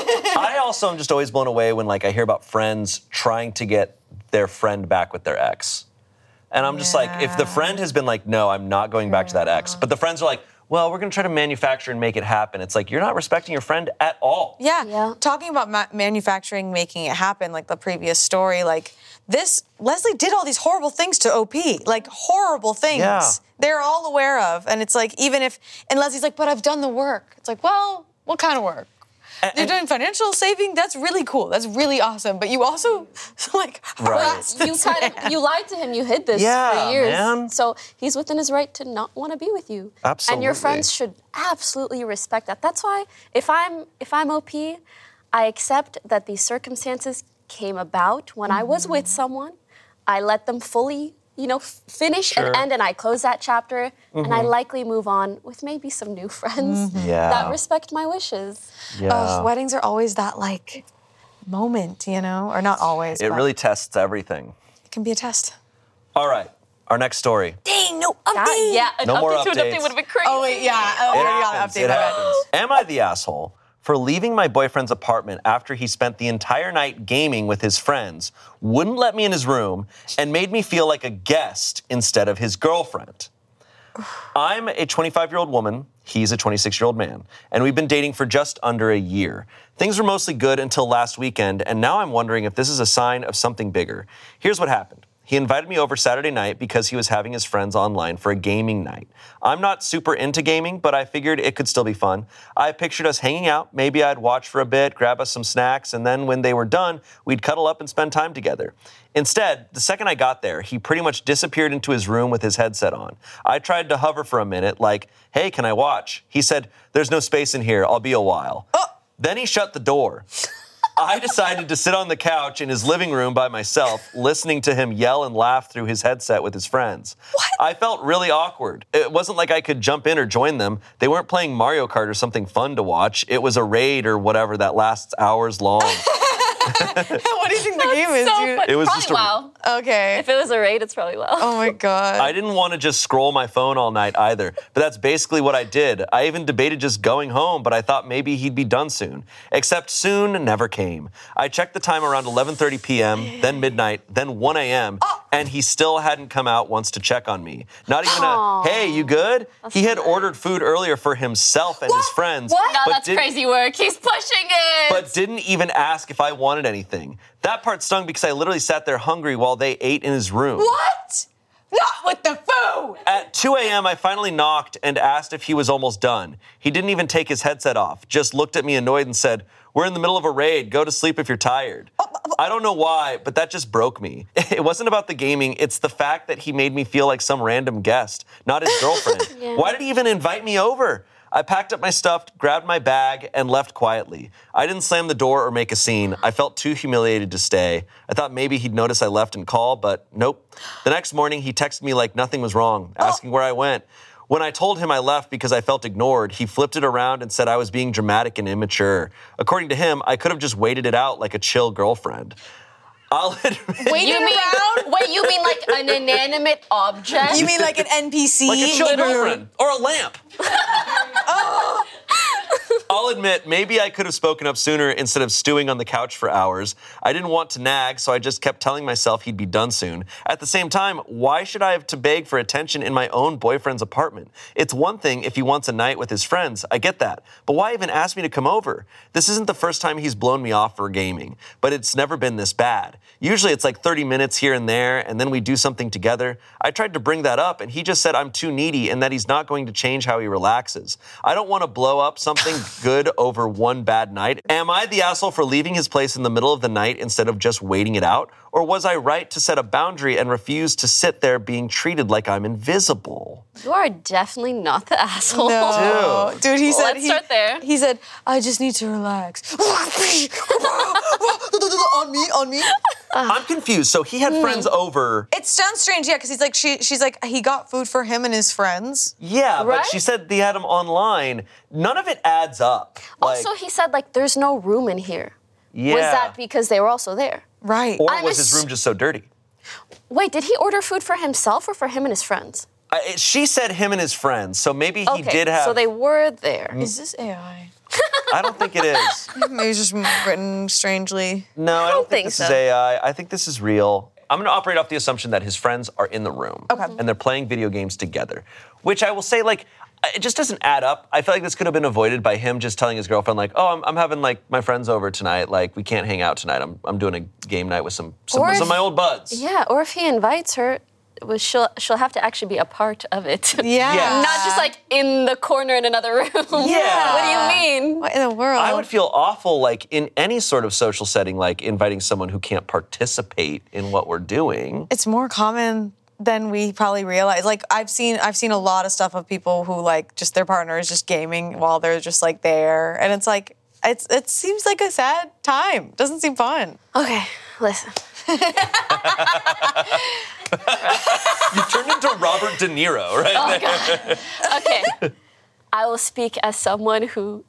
I also am just always blown away when like I hear about friends trying to get their friend back with their ex. And I'm just like, if the Yeah. friend has been like, no, I'm not going back to that ex, but the friends are like, well, we're gonna try to manufacture and make it happen. It's like, you're not respecting your friend at all. Yeah. Yeah. Talking about ma- manufacturing, making it happen, like the previous story, like this, Leslie did all these horrible things to O P, like horrible things. Yeah. They're all aware of. And it's like, even if, and Leslie's like, but I've done the work. It's like, well, what kind of work? And- You're doing financial saving? That's really cool. That's really awesome. But you also, like, Right. harassed You this kind man. of you lied to him. You hid this Yeah, for years. man. So he's within his right to not want to be with you. And Absolutely. your friends should absolutely respect that. That's why if I'm if I'm O P, I accept that these circumstances came about when I was with someone. I let them fully, you know, f- finish Sure. and end, and I close that chapter, and I likely move on with maybe some new friends Yeah. that respect my wishes. Yeah. Ugh, weddings are always that, like, moment, you know? Or not always, It but really tests everything. it can be a test. All right, our next story. Dang, no That- update. yeah, an No more update to an updates. update would have been crazy. Oh, wait, yeah. Oh, It we got an happens. update. It My bad. happens. Am I the asshole for leaving my boyfriend's apartment after he spent the entire night gaming with his friends, wouldn't let me in his room, and made me feel like a guest instead of his girlfriend? I'm a twenty-five-year-old woman. He's a twenty-six-year-old man. And we've been dating for just under a year. Things were mostly good until last weekend, and now I'm wondering if this is a sign of something bigger. Here's what happened. He invited me over Saturday night because he was having his friends online for a gaming night. I'm not super into gaming, but I figured it could still be fun. I pictured us hanging out. Maybe I'd watch for a bit, grab us some snacks, and then when they were done, we'd cuddle up and spend time together. Instead, the second I got there, he pretty much disappeared into his room with his headset on. I tried to hover for a minute, like, hey, can I watch? He said, there's no space in here. I'll be a while. Then he shut the door. I decided to sit on the couch in his living room by myself, listening to him yell and laugh through his headset with his friends. What? I felt really awkward. It wasn't like I could jump in or join them. They weren't playing Mario Kart or something fun to watch. It was a raid or whatever that lasts hours long. What do you think the game is? So dude? funny. It was Probably just a- wow. Okay. If it was a raid, it's probably wow. Oh my god. I didn't want to just scroll my phone all night either, but that's basically what I did. I even debated just going home, but I thought maybe he'd be done soon. Except soon never came. I checked the time around eleven thirty p.m., then midnight, then one a.m., and he still hadn't come out once to check on me. Not even a, hey, you good? He had ordered food earlier for himself and his friends. What? No, but that's did- crazy work. He's pushing it. But didn't even ask if I wanted anything. That part stung because I literally sat there hungry while they ate in his room. What? Not with the food. At two a.m., I finally knocked and asked if he was almost done. He didn't even take his headset off, just looked at me annoyed and said, we're in the middle of a raid. Go to sleep if you're tired. I don't know why, but that just broke me. It wasn't about the gaming. It's the fact that he made me feel like some random guest, not his girlfriend. Yeah. Why did he even invite me over? I packed up my stuff, grabbed my bag, and left quietly. I didn't slam the door or make a scene. I felt too humiliated to stay. I thought maybe he'd notice I left and call, but nope. The next morning, he texted me like nothing was wrong, asking where I went. When I told him I left because I felt ignored, he flipped it around and said I was being dramatic and immature. According to him, I could have just waited it out like a chill girlfriend. I'll admit... Waiting you mean, around? wait, you mean like an inanimate object? You mean like an N P C? Like a chill Literally. girlfriend or a lamp. I'll admit, maybe I could have spoken up sooner instead of stewing on the couch for hours. I didn't want to nag, so I just kept telling myself he'd be done soon. At the same time, why should I have to beg for attention in my own boyfriend's apartment? It's one thing if he wants a night with his friends, I get that. But why even ask me to come over? This isn't the first time he's blown me off for gaming, but it's never been this bad. Usually it's like thirty minutes here and there, and then we do something together. I tried to bring that up, and he just said I'm too needy and that he's not going to change how he relaxes. I don't want to blow up something good over one bad night. Am I the asshole for leaving his place in the middle of the night instead of just waiting it out? Or was I right to set a boundary and refuse to sit there being treated like I'm invisible? You are definitely not the asshole. No. Dude. Dude, he said Let's he, start there. He said, I just need to relax. on me, on me. I'm confused. So he had friends over. It sounds strange, yeah, because he's like, she, she's like, he got food for him and his friends. Yeah, Right? but she said they had him online. None of it adds up. Like, Also, he said, like, there's no room in here. yeah. Was that because they were also there? Right. Or I'm was his ass- room just so dirty? Wait, did he order food for himself or for him and his friends? Uh, it- she said him and his friends, so maybe he Okay, did have. so they were there. Is this A I? I don't think it is. Maybe it's just written strangely. No, I don't, think, think this so. is A I. I think this is real. I'm going to operate off the assumption that his friends are in the room. Okay. And they're playing video games together, which I will say, like, it just doesn't add up. I feel like this could have been avoided by him just telling his girlfriend, like, oh, I'm, I'm having, like, my friends over tonight. Like, we can't hang out tonight. I'm, I'm doing a game night with some, some, Or some of if- my old buds. Yeah, or if he invites her, well, she'll she'll have to actually be a part of it. Yeah. Yeah. Not just like in the corner in another room. Yeah. What do you mean? What in the world? I would feel awful, like, in any sort of social setting, like, inviting someone who can't participate in what we're doing. It's more common than we probably realize. Like I've seen I've seen a lot of stuff of people who like just their partner is just gaming while they're just like there. And it's like it's it seems like a sad time. Doesn't seem fun. Okay, listen. You turned into Robert De Niro, right? Oh, God. Okay. I will speak as someone who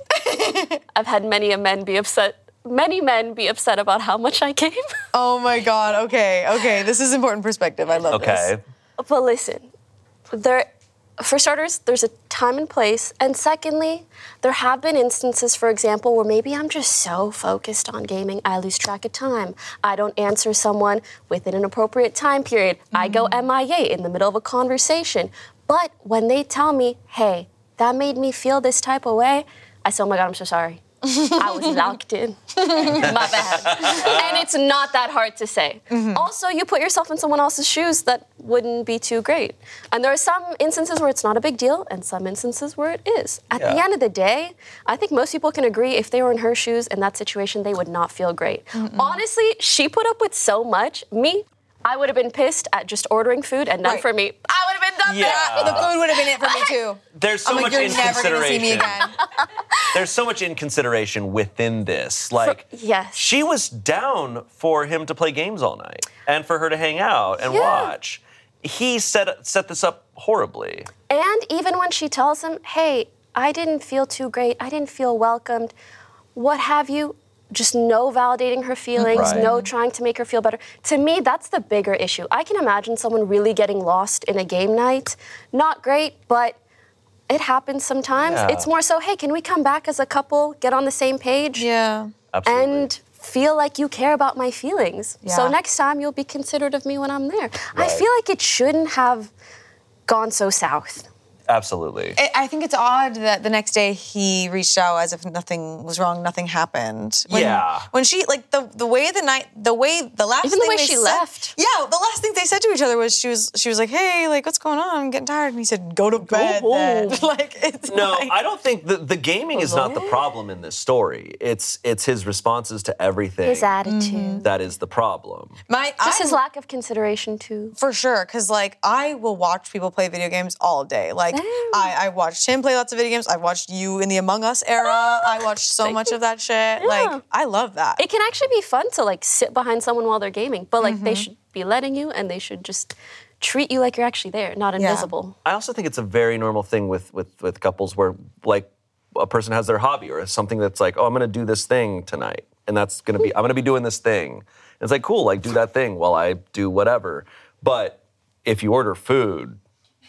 I've had many a men be upset, many men be upset about how much I game. Oh my God. Okay. Okay. This is important perspective. I love Okay. this. But listen, there, for starters, there's a time and place. And secondly, there have been instances, for example, where maybe I'm just so focused on gaming, I lose track of time. I don't answer someone within an appropriate time period. Mm. I go M I A in the middle of a conversation. But when they tell me, hey, that made me feel this type of way, I say, oh my God, I'm so sorry. I was locked in. My bad. And it's not that hard to say. Mm-hmm. Also, you put yourself in someone else's shoes, that wouldn't be too great. And there are some instances where it's not a big deal and some instances where it is. At Yeah. the end of the day, I think most people can agree if they were in her shoes in that situation, they would not feel great. Mm-mm. Honestly, she put up with so much. Me, I would have been pissed at just ordering food and none Right. for me. I would have been done Yeah. there. The food would have been it for me too. There's so I'm like, much you're never gonna see me inconsideration. again. There's so much inconsideration within this. Like, yes. she was down for him to play games all night and for her to hang out and Yeah. watch. He set set this up horribly. And even when she tells him, hey, I didn't feel too great, I didn't feel welcomed, what have you, just no validating her feelings, Right. no trying to make her feel better. To me, that's the bigger issue. I can imagine someone really getting lost in a game night. Not great, but it happens sometimes. Yeah. It's more so, hey, can we come back as a couple, get on the same page? Yeah. Absolutely. And feel like you care about my feelings. So Yeah. next time you'll be considerate of me when I'm there. I Right. feel like it shouldn't have gone so south. Absolutely. I I think it's odd that the next day he reached out as if nothing was wrong, nothing happened. When, Yeah. When she like the the way the night the way the last Even the thing way they she said- left. Yeah, the last thing they said to each other was she was she was like, hey, like what's going on? I'm getting tired. And he said, go to bed. then." home. Like it's No, like, I don't think the, the gaming is not the problem in this story. It's it's his responses to everything His attitude. that is the problem. my Just I- his lack of consideration too. For sure, because like I will watch people play video games all day. Like Same. I, I watched him play lots of video games. I watched you in the Among Us era. I watched so Thank much you. of that shit. Yeah. Like I love that. It can actually be fun to like sit behind someone while they're gaming, but like they should be letting you and they should just treat you like you're actually there, not invisible. I also think it's a very normal thing with with with couples where like a person has their hobby or something that's like, oh, I'm gonna do this thing tonight, and that's gonna be I'm gonna be doing this thing. And it's like, cool, like do that thing while I do whatever. But if you order food,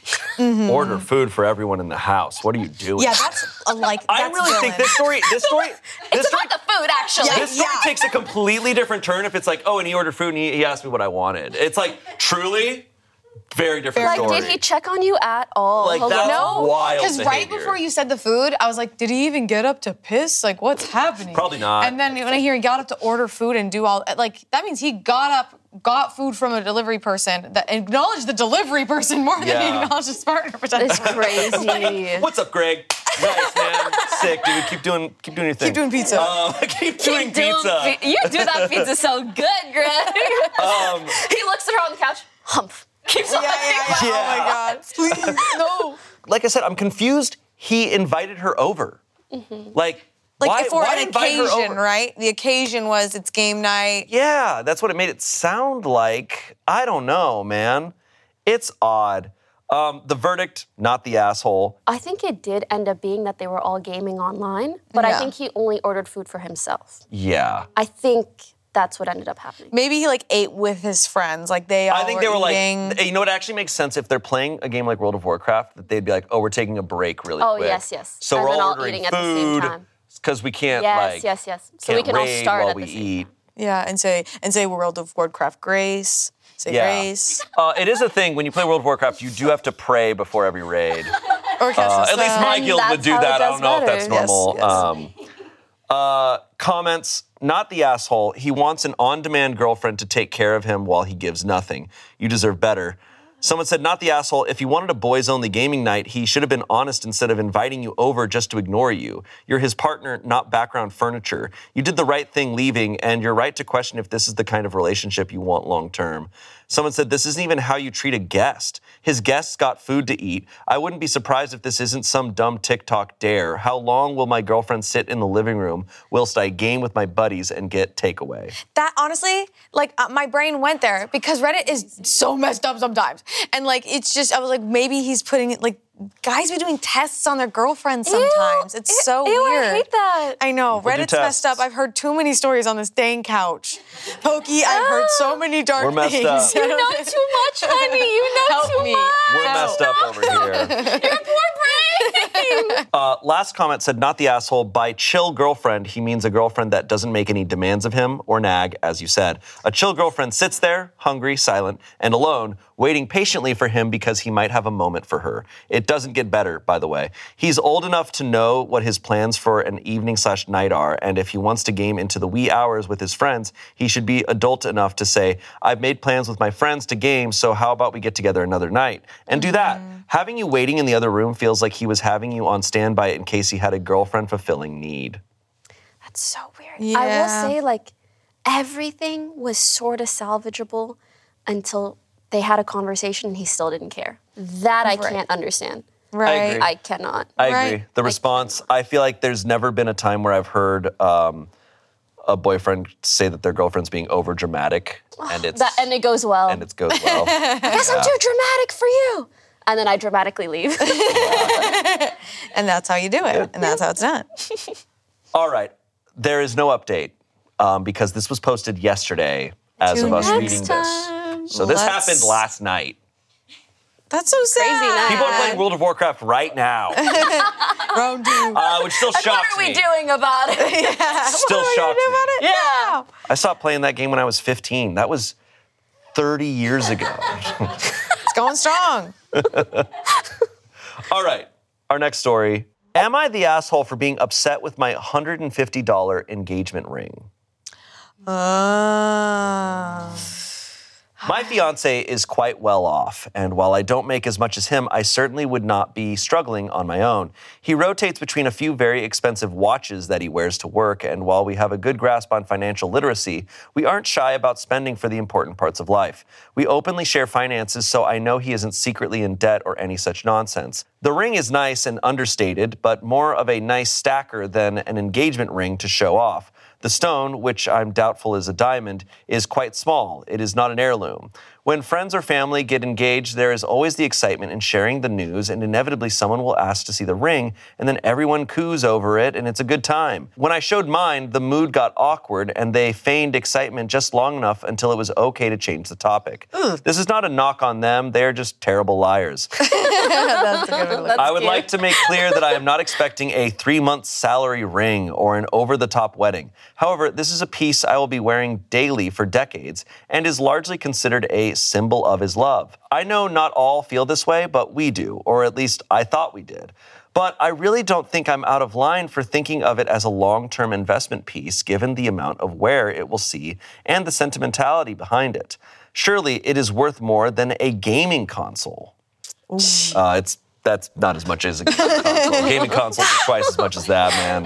Mm-hmm. Order food for everyone in the house. What are you doing? Yeah, that's a, like. That's I really villain. think this story. This story. It's this story, about the food, actually. Yeah. This story takes a completely different turn if it's like, oh, and he ordered food and he, he asked me what I wanted. It's like truly. Very different Like, story. did he check on you at all? Like, Hello? that's No, wild because right behavior. before you said the food, I was like, did he even get up to piss? Like, what's happening? Probably not. And then when I hear he got up to order food and do all, like, that means he got up, got food from a delivery person that acknowledged the delivery person more than he Yeah. acknowledged his partner. Potentially. It's crazy. What's up, Greg? Nice, man. Sick, dude. Keep doing, keep doing your thing. Keep doing pizza. Um, keep doing Keep doing pizza. pi- you do that pizza so good, Greg. Um, he looks at her on the couch. Humph. Keeps yeah, on yeah, yeah. Yeah. Oh my God. Please, no. like I said, I'm confused. He invited her over. Mm-hmm. Like, Like why, for why an invite her occasion, over? right? The occasion was it's game night. Yeah, that's what it made it sound like. I don't know, man. It's odd. Um, the verdict, not the asshole. I think it did end up being that they were all gaming online, but Yeah. I think he only ordered food for himself. Yeah. I think that's what ended up happening. Maybe he like ate with his friends. Like they all I think they were eating. like, you know, it actually makes sense if they're playing a game like World of Warcraft, that they'd be like, oh, we're taking a break really Oh, quick. yes, yes. So And we're then all all ordering eating at the same food time. because we can't Yes, like, yes, yes. So can't we can all raid start while at we the same eat. Yeah, and say and say World of Warcraft grace. Say Yeah. grace. Uh, it is a thing when you play World of Warcraft, you do have to pray before every raid. Or cast Uh, a at least spell. my And guild would that's do how it that. I does don't know if that's better. Yes, normal. yes. Um, uh, comments, not the asshole. He wants an on-demand girlfriend to take care of him while he gives nothing. You deserve better. Someone said, not the asshole. If he wanted a boys-only gaming night, he should have been honest instead of inviting you over just to ignore you. You're his partner, not background furniture. You did the right thing leaving, and you're right to question if this is the kind of relationship you want long-term. Someone said, this isn't even how you treat a guest. His guests got food to eat. I wouldn't be surprised if this isn't some dumb TikTok dare. How long will my girlfriend sit in the living room whilst I game with my buddies and get takeaway? That honestly, like uh, my brain went there because Reddit is so messed up sometimes, and like it's just I was like maybe he's putting it like guys be doing tests on their girlfriends sometimes. Ew, it's ew, so ew, weird. I hate that. I know People do Reddit's messed up. tests. I've heard too many stories on this dang couch. Pokey, I've heard so many dark We're messed things. up. You know too much, honey. You know Help too me. much. We're Ow. messed up over here. Your poor brain. Uh, last comment said, not the asshole. By chill girlfriend, he means a girlfriend that doesn't make any demands of him or nag, as you said. A chill girlfriend sits there, hungry, silent, and alone, waiting patiently for him because he might have a moment for her. It doesn't get better, by the way. He's old enough to know what his plans for an evening slash night are, and if he wants to game into the wee hours with his friends, he should be adult enough to say, I've made plans with my friends to game, so how about we get together another night? And do that. Having you waiting in the other room feels like he was having you on standby in case he had a girlfriend-fulfilling need. That's so weird. Yeah. I will say, like, everything was sort of salvageable until they had a conversation and he still didn't care. That I Right. can't understand. Right. agree. I cannot. I Right. agree. The response, I feel like there's never been a time where I've heard um, a boyfriend say that their girlfriend's being over dramatic, and it's That, and it goes well. and it goes well. I guess I'm too dramatic for you. And then I dramatically leave. And that's how you do it. And that's how it's done. All right, there is no update um, because this was posted yesterday as Tune of us in. reading Next this. time. So this Let's- happened last night. That's so sad. night. People are playing World of Warcraft right now, Round two. uh, which still shocks What are we me. doing about it? Still shocks me. Yeah. I stopped playing that game when I was fifteen. That was thirty years ago. It's going strong. All right, our next story. Am I the asshole for being upset with my one hundred fifty dollars engagement ring? Uh, My fiance is quite well off, and while I don't make as much as him, I certainly would not be struggling on my own. He rotates between a few very expensive watches that he wears to work, and while we have a good grasp on financial literacy, we aren't shy about spending for the important parts of life. We openly share finances, so I know he isn't secretly in debt or any such nonsense. The ring is nice and understated, but more of a nice stacker than an engagement ring to show off. The stone, which I'm doubtful is a diamond, is quite small. It is not an heirloom. When friends or family get engaged, there is always the excitement in sharing the news, and inevitably someone will ask to see the ring, and then everyone coos over it, and it's a good time. When I showed mine, the mood got awkward, and they feigned excitement just long enough until it was okay to change the topic. Ugh. This is not a knock on them, they're just terrible liars. That's a good one. I would like to make clear that I am not expecting a three-month salary ring or an over-the-top wedding. However, this is a piece I will be wearing daily for decades, and is largely considered a symbol of his love. I know not all feel this way, but we do, or at least I thought we did. But I really don't think I'm out of line for thinking of it as a long-term investment piece, given the amount of wear it will see and the sentimentality behind it. Surely it is worth more than a gaming console. Uh, it's that's not as much as a gaming console. A gaming console is twice as much as that, man.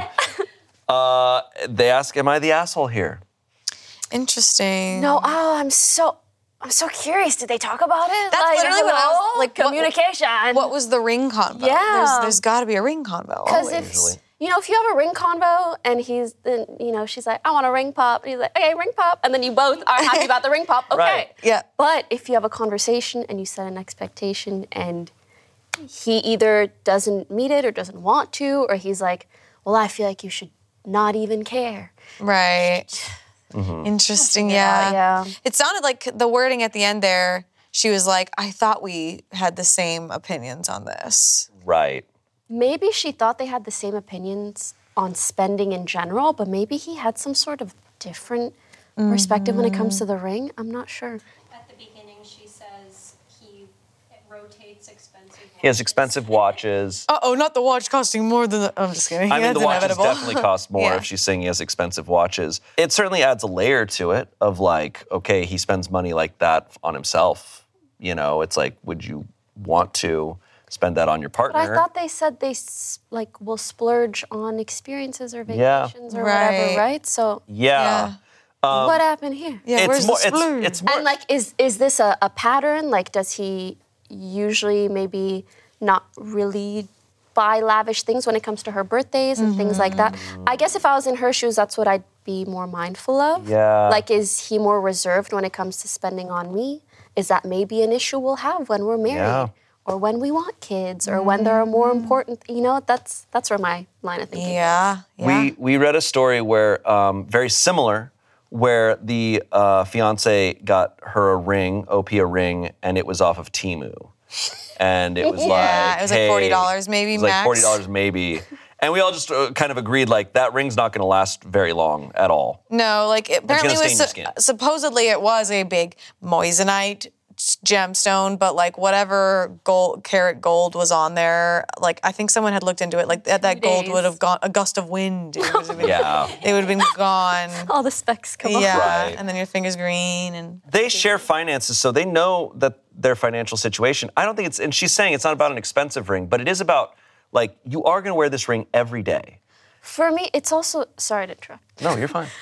Uh, they ask, am I the asshole here? Interesting. No, oh, I'm so, I'm so curious. Did they talk about it? That's like, literally what I was hello? like. Communication. What, what was the ring convo? Yeah. there's, there's got to be a ring convo. Because always. if Usually. you know, if you have a ring convo and he's then you know she's like, I want a ring pop, and he's like, okay, ring pop, and then you both are happy about the ring pop. Okay. Right. Yeah. But if you have a conversation and you set an expectation and he either doesn't meet it or doesn't want to, or he's like, well, I feel like you should not even care. Right. Mm-hmm. Interesting, Yeah, yeah. yeah. It sounded like the wording at the end there, she was like, I thought we had the same opinions on this. Right. Maybe she thought they had the same opinions on spending in general, but maybe he had some sort of different perspective when it comes to the ring. I'm not sure. At the beginning, she says he rotates expensive watches. He has expensive watches. Uh-oh, not the watch costing more than the... I'm just kidding. I mean, That's the watches inevitable. definitely cost more Yeah. if she's saying he has expensive watches. It certainly adds a layer to it of like, okay, he spends money like that on himself. You know, it's like, would you want to spend that on your partner? But I thought they said they s- like will splurge on experiences or Yeah. vacations or Right. whatever, right? So yeah. what happened here? Yeah, It's where's more, the it's, splurge? it's more, And like, is is this a, a pattern? Like, does he usually maybe not really buy lavish things when it comes to her birthdays and things like that? I guess if I was in her shoes, that's what I'd be more mindful of. Yeah. Like, is he more reserved when it comes to spending on me? Is that maybe an issue we'll have when we're married? Yeah. Or when we want kids, or when there are more important, you know, that's that's where my line of thinking Yeah, yeah. We we read a story where um, very similar, where the uh, fiance got her a ring, O P a ring, and it was off of Temu, and it was like Yeah, it was like hey, forty dollars maybe, It was like max. forty dollars maybe, and we all just uh, kind of agreed like that ring's not going to last very long at all. No, like it, apparently gonna it was stain your su- skin. supposedly it was a big moissanite gemstone, but like whatever gold carat gold was on there, like I think someone had looked into it, like that, that gold days. would have gone a gust of wind. It would have been, Yeah. it would have been gone. All the specs come off. Yeah, Right. and then your finger's green and They share finances, so they know that their financial situation. I don't think it's, and she's saying it's not about an expensive ring, but it is about like you are going to wear this ring every day. For me, it's also, sorry to interrupt. No, you're fine.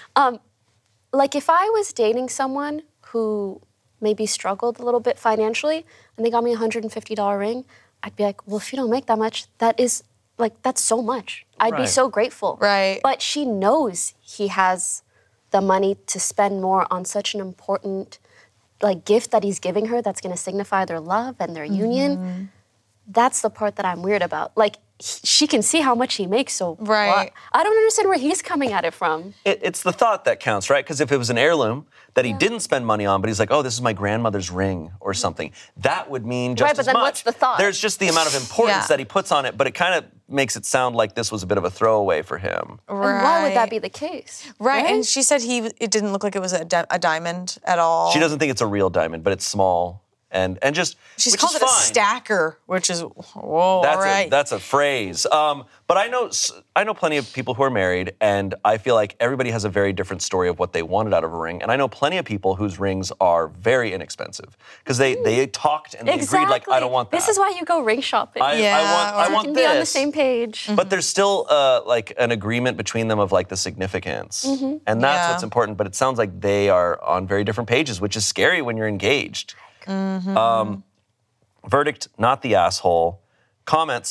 Like if I was dating someone who maybe struggled a little bit financially and they got me a one hundred fifty dollars ring, I'd be like, well, if you don't make that much, that is like, that's so much. I'd be Right. so grateful. Right. But she knows he has the money to spend more on such an important like gift that he's giving her that's going to signify their love and their union. That's the part that I'm weird about. Like he- she can see how much he makes, so Right. what? I don't understand where he's coming at it from. It, it's the thought that counts, right? Because if it was an heirloom that he didn't spend money on, but he's like, oh, this is my grandmother's ring or something, that would mean just Right, but as then much. what's the thought? There's just the amount of importance Yeah. that he puts on it, but it kind of makes it sound like this was a bit of a throwaway for him. And why would that Right. be the case? right. And she said he it didn't look like it was a, di- a diamond at all. She doesn't think it's a real diamond, but it's small and and just She's which called is it a fine. stacker, which is whoa. That's all right. a, that's a phrase. Um, but I know s- I know plenty of people who are married, and I feel like everybody has a very different story of what they wanted out of a ring. And I know plenty of people whose rings are very inexpensive because they they talked and they agreed like I don't want that. This is why you go ring shopping. I, Yeah, I want or- I you want can this. be on the same page. But there's still uh, like an agreement between them of like the significance, and that's Yeah. what's important. But it sounds like they are on very different pages, which is scary when you're engaged. Um, verdict: not the asshole. Comments: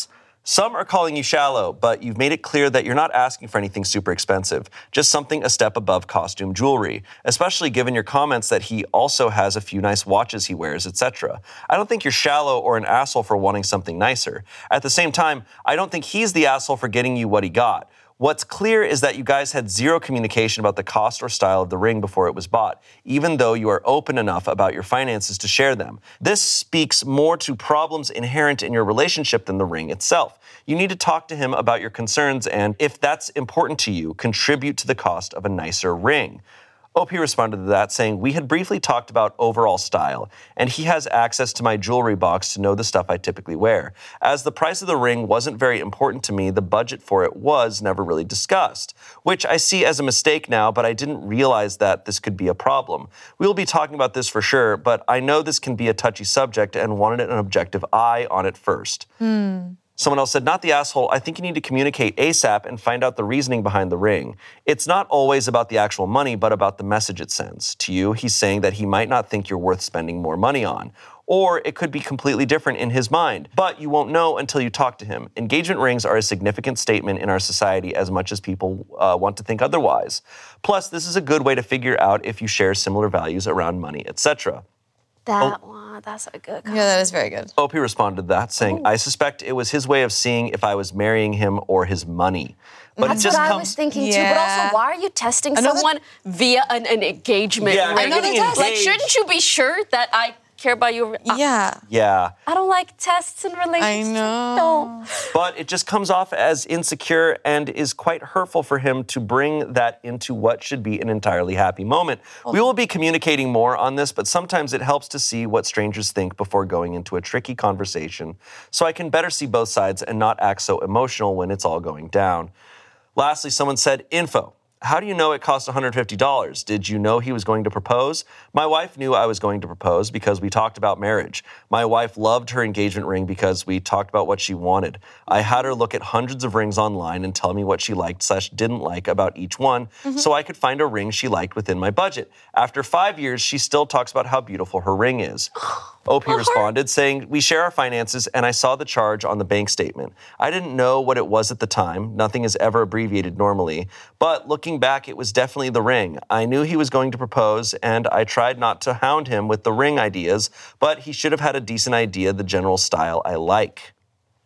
Some are calling you shallow, but you've made it clear that you're not asking for anything super expensive, just something a step above costume jewelry, especially given your comments that he also has a few nice watches he wears, et cetera. I don't think you're shallow or an asshole for wanting something nicer. At the same time, I don't think he's the asshole for getting you what he got. What's clear is that you guys had zero communication about the cost or style of the ring before it was bought, even though you are open enough about your finances to share them. This speaks more to problems inherent in your relationship than the ring itself. You need to talk to him about your concerns and, if that's important to you, contribute to the cost of a nicer ring. O P responded to that saying, we had briefly talked about overall style, and he has access to my jewelry box to know the stuff I typically wear. As the price of the ring wasn't very important to me, the budget for it was never really discussed, which I see as a mistake now, but I didn't realize that this could be a problem. We will be talking about this for sure, but I know this can be a touchy subject and wanted an objective eye on it first. Hmm. Someone else said, not the asshole, I think you need to communicate ASAP and find out the reasoning behind the ring. It's not always about the actual money, but about the message it sends. To you, he's saying that he might not think you're worth spending more money on. Or it could be completely different in his mind, but you won't know until you talk to him. Engagement rings are a significant statement in our society as much as people uh, want to think otherwise. Plus, this is a good way to figure out if you share similar values around money, et cetera. That oh. one, that's a good comment. Yeah, that is very good. O P responded to that, saying, I suspect it was his way of seeing if I was marrying him or his money. But That's it just what comes, I was thinking Yeah. too. But also, why are you testing Another- someone via an, an engagement Yeah, ring? they're getting Like, engaged. shouldn't you be sure that I care about you? I, Yeah. Yeah. I don't like tests in relationships. I know. Don't. But it just comes off as insecure and is quite hurtful for him to bring that into what should be an entirely happy moment. We will be communicating more on this, but sometimes it helps to see what strangers think before going into a tricky conversation, so I can better see both sides and not act so emotional when it's all going down. Lastly, someone said, info. How do you know it cost one hundred fifty dollars? Did you know he was going to propose? My wife knew I was going to propose because we talked about marriage. My wife loved her engagement ring because we talked about what she wanted. I had her look at hundreds of rings online and tell me what she liked slash didn't like about each one, mm-hmm. so I could find a ring she liked within my budget. After five years, she still talks about how beautiful her ring is. O P responded saying, we share our finances and I saw the charge on the bank statement. I didn't know what it was at the time. Nothing is ever abbreviated normally. But looking back, it was definitely the ring. I knew he was going to propose and I tried not to hound him with the ring ideas, but he should have had a decent idea the general style I like.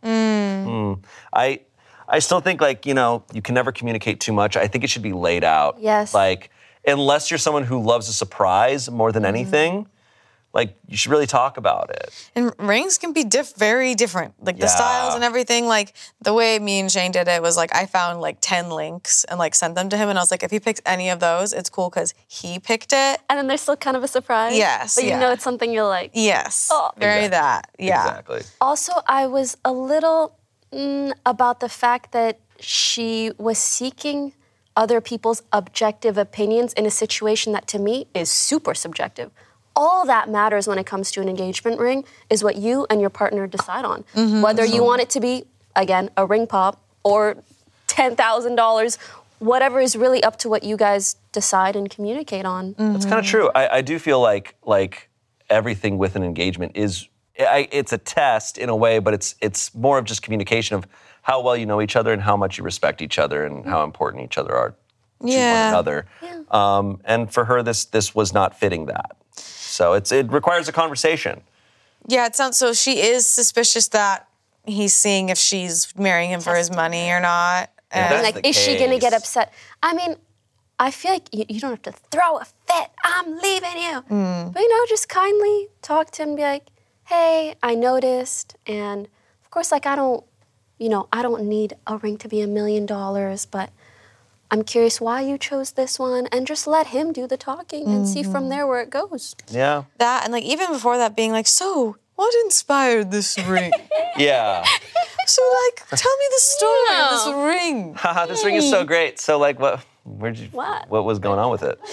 Mm. Mm. I I still think, like, you know, you can never communicate too much. I think it should be laid out. Yes. Like, unless you're someone who loves a surprise more than anything, like, you should really talk about it. And rings can be diff- very different. Like, the Yeah. styles and everything. Like, the way me and Shane did it was, like, I found, like, ten links and, like, sent them to him. And I was like, if he picks any of those, it's cool because he picked it. And then there's still kind of a surprise. Yes, But you yeah. know it's something you'll like. Yes. Oh. Very Exactly. that. Yeah. Exactly. Also, I was a little mm, about the fact that she was seeking other people's objective opinions in a situation that to me is super subjective. All that matters when it comes to an engagement ring is what you and your partner decide on. Mm-hmm. Whether you want it to be, again, a ring pop or ten thousand dollars, whatever is really up to what you guys decide and communicate on. Mm-hmm. That's kind of true. I, I do feel like like everything with an engagement is, I, it's a test in a way, but it's it's more of just communication of how well you know each other and how much you respect each other and how important each other are to Yeah. one another. Yeah. Um, and for her, this this was not fitting that. So it's it requires a conversation. Yeah, it sounds so she is suspicious that he's seeing if she's marrying him for his money or not. Yeah, And- that's Like, the is she gonna get case. upset? I mean, I feel like you, you don't have to throw a fit. I'm leaving you. But, you know, just kindly talk to him and be like, hey, I noticed. And, of course, like, I don't, you know, I don't need a ring to be a million dollars, but I'm curious why you chose this one. And just let him do the talking and see from there where it goes. Yeah. that and like even before that being like, so what inspired this ring? Yeah. So like tell me the story of this ring. Haha, this ring is so great. So like, what? Where'd you? What? What was going on with it?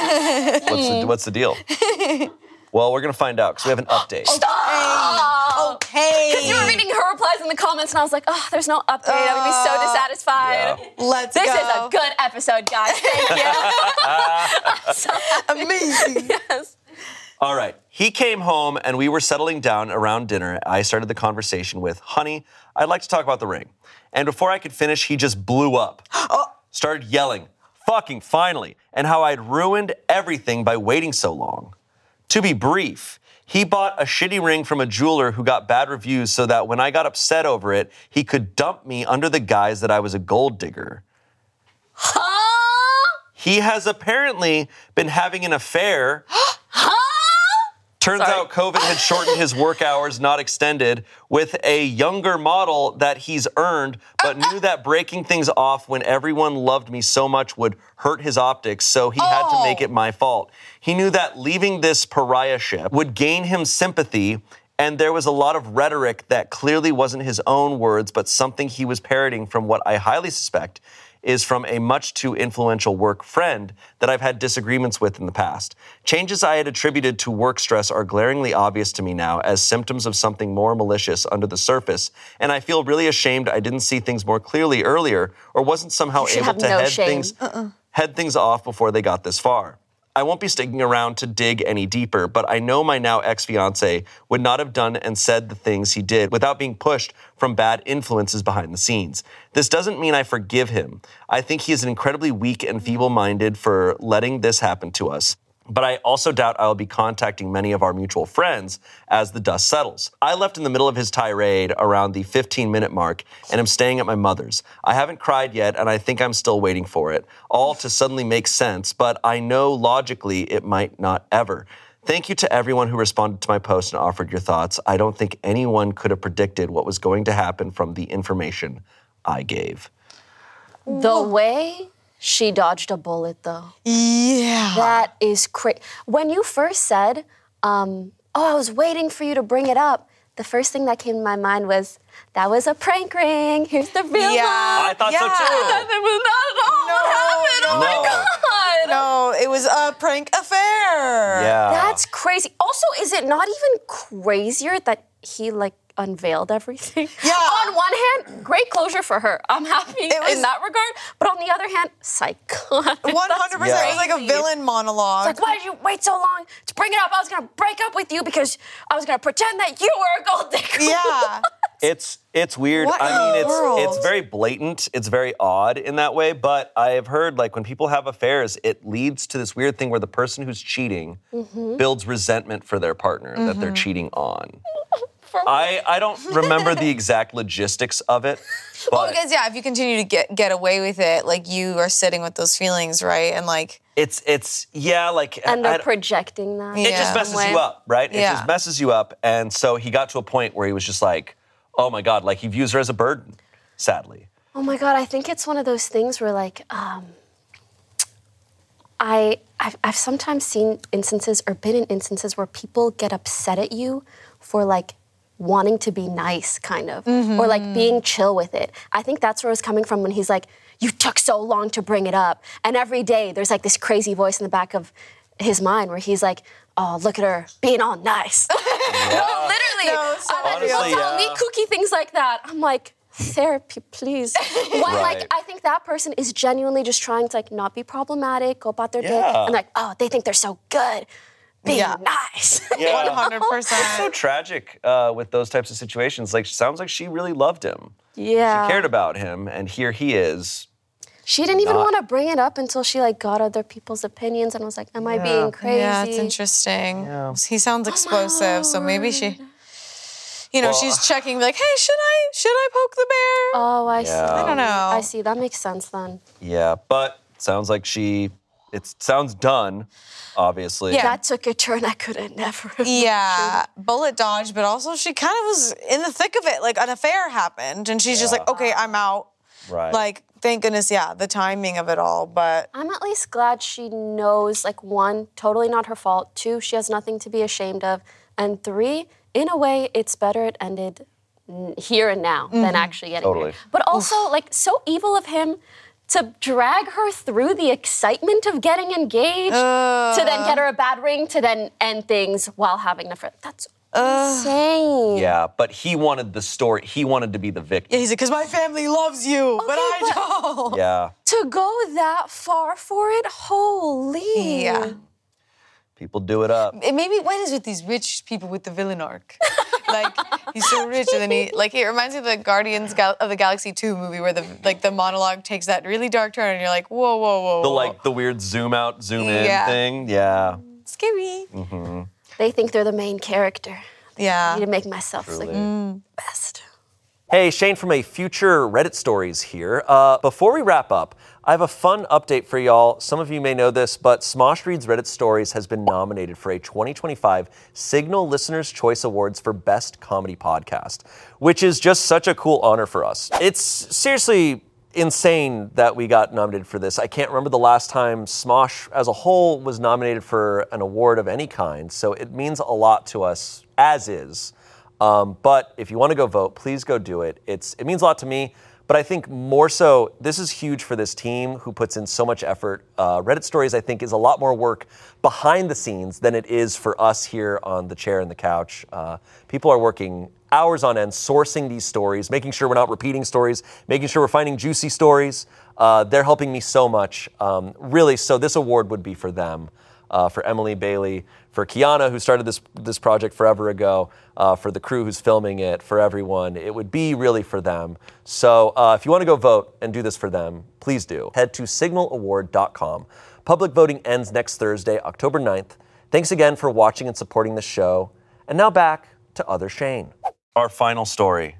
what's the What's the deal? Well, we're gonna find out because we have an update. Okay. Because you were reading her replies in the comments, and I was like, oh, there's no update. I would be so dissatisfied. Yeah. Let's This go. is a good episode, guys. Thank you. Amazing. Yes. All right. He came home and we were settling down around dinner. I started the conversation with, honey, I'd like to talk about the ring. And before I could finish, he just blew up. Started yelling, fucking finally, and how I'd ruined everything by waiting so long. To be brief, he bought a shitty ring from a jeweler who got bad reviews so that when I got upset over it, he could dump me under the guise that I was a gold digger. Huh? He has apparently been having an affair. Huh? Turns Sorry. out COVID had shortened his work hours, not extended, with a younger model that he's earned, but knew that breaking things off when everyone loved me so much would hurt his optics, so he had to make it my fault. He knew that leaving this pariahship would gain him sympathy, and there was a lot of rhetoric that clearly wasn't his own words, but something he was parroting from what I highly suspect is from a much too influential work friend that I've had disagreements with in the past. Changes I had attributed to work stress are glaringly obvious to me now as symptoms of something more malicious under the surface, and I feel really ashamed I didn't see things more clearly earlier or wasn't somehow should able have to no head shame. things head things off before they got this far. I won't be sticking around to dig any deeper, but I know my now ex-fiancé would not have done and said the things he did without being pushed from bad influences behind the scenes. This doesn't mean I forgive him. I think he is incredibly weak and feeble-minded for letting this happen to us. But I also doubt I'll be contacting many of our mutual friends as the dust settles. I left in the middle of his tirade around the fifteen-minute mark and am staying at my mother's. I haven't cried yet, and I think I'm still waiting for it, all to suddenly make sense, but I know logically it might not ever. Thank you to everyone who responded to my post and offered your thoughts. I don't think anyone could have predicted what was going to happen from the information I gave. The way she dodged a bullet, though. Yeah. That is crazy. When you first said, um, oh, I was waiting for you to bring it up, the first thing that came to my mind was, that was a prank ring. Here's the real Yeah. one. I thought Yeah. so too. That was not at all No, what happened. Oh no. my God. No, it was a prank affair. Yeah. That's crazy. Also, is it not even crazier that he, like, unveiled everything? Yeah. On one hand, great closure for her. I'm happy was- in that regard. But on the other hand, psychotic. one hundred percent. Yeah. It was like a crazy. villain monologue. Like, why did you wait so long to bring it up? I was gonna break up with you because I was gonna pretend that you were a gold digger. Yeah. It's it's weird. What I in mean, the it's world? it's very blatant. It's very odd in that way. But I have heard like when people have affairs, it leads to this weird thing where the person who's cheating Mm-hmm. builds resentment for their partner that they're cheating on. For I, I don't remember the exact logistics of it, Well, but because yeah, if you continue to get get away with it, like you are sitting with those feelings, right? And like, it's it's yeah like and they're I- projecting that. it Yeah. just messes Way. you up, right? It Yeah. just messes you up, and so he got to a point where he was just like, oh my God, like he views her as a burden, sadly. Oh my God, I think it's one of those things where like, um, I, I've, I've sometimes seen instances or been in instances where people get upset at you for like wanting to be nice, kind of, or like being chill with it. I think that's where it's coming from when he's like, you took so long to bring it up. And every day there's like this crazy voice in the back of his mind where he's like, oh, look at her being all nice. No, literally. No, so And then Honestly, people tell me yeah. kooky things like that. I'm like, therapy, please. When, Right. like, I think that person is genuinely just trying to like not be problematic, go about their day, Yeah. and like, oh, they think they're so good, being Yeah. nice. Yeah. one hundred So percent. tragic uh, with those types of situations. Like, sounds like she really loved him. Yeah. She cared about him, and here he is. She didn't even Not- want to bring it up until she like got other people's opinions and was like, am I Yeah. being crazy? Yeah, it's interesting. Yeah. He sounds explosive, so maybe she, you know, Well- she's checking, like, hey, should I should I poke the bear? Oh, I see. Yeah. I don't know. I see. That makes sense then. Yeah, but sounds like she. It sounds done, obviously. Yeah. That took a turn I could have never imagined. Yeah, bullet dodge, but also she kind of was in the thick of it. Like an affair happened, and she's just Yeah. like, okay, I'm out. Right. Like, thank goodness, yeah, the timing of it all. But I'm at least glad she knows, like, one, totally not her fault. Two, she has nothing to be ashamed of. And three, in a way, it's better it ended n- here and now than actually getting Totally. married. But also, like, so evil of him to drag her through the excitement of getting engaged, to then get her a bad ring, to then end things while having an affair. That's insane. Yeah, but he wanted the story. He wanted to be the victim. yeah, he's like, because my family loves you, but I but- don't. Yeah. To go that far for it, holy. Yeah. People do it up. And maybe what is with these rich people with the villain arc? Like he's so rich, and then he like it reminds me of the Guardians Gal- of the Galaxy two movie where the like the monologue takes that really dark turn, and you're like, whoa, whoa, whoa. The whoa. like the weird zoom out, zoom in Yeah. thing. Yeah. Scary. Mm-hmm. They think they're the main character. Yeah. I need to make myself Truly. like mm, best. Hey, Shane from a Future Reddit Stories here. Uh, before we wrap up, I have a fun update for y'all. Some of you may know this, but Smosh Reads Reddit Stories has been nominated for a twenty twenty-five Signal Listener's Choice Awards for Best Comedy Podcast, which is just such a cool honor for us. It's seriously insane that we got nominated for this. I can't remember the last time Smosh as a whole was nominated for an award of any kind, so it means a lot to us, as is. Um, but if you want to go vote, please go do it. It's it means a lot to me, but I think more so, this is huge for this team who puts in so much effort. Uh, Reddit Stories, I think, is a lot more work behind the scenes than it is for us here on the chair and the couch. Uh, people are working hours on end sourcing these stories, making sure we're not repeating stories, making sure we're finding juicy stories. Uh, they're helping me so much. Um, really, so this award would be for them. Uh, for Emily Bailey, for Kiana, who started this this project forever ago, uh, for the crew who's filming it, for everyone. It would be really for them. So uh, if you want to go vote and do this for them, please do. Head to signal award dot com. Public voting ends next Thursday, October ninth. Thanks again for watching and supporting the show. And now back to Other Shane. Our final story.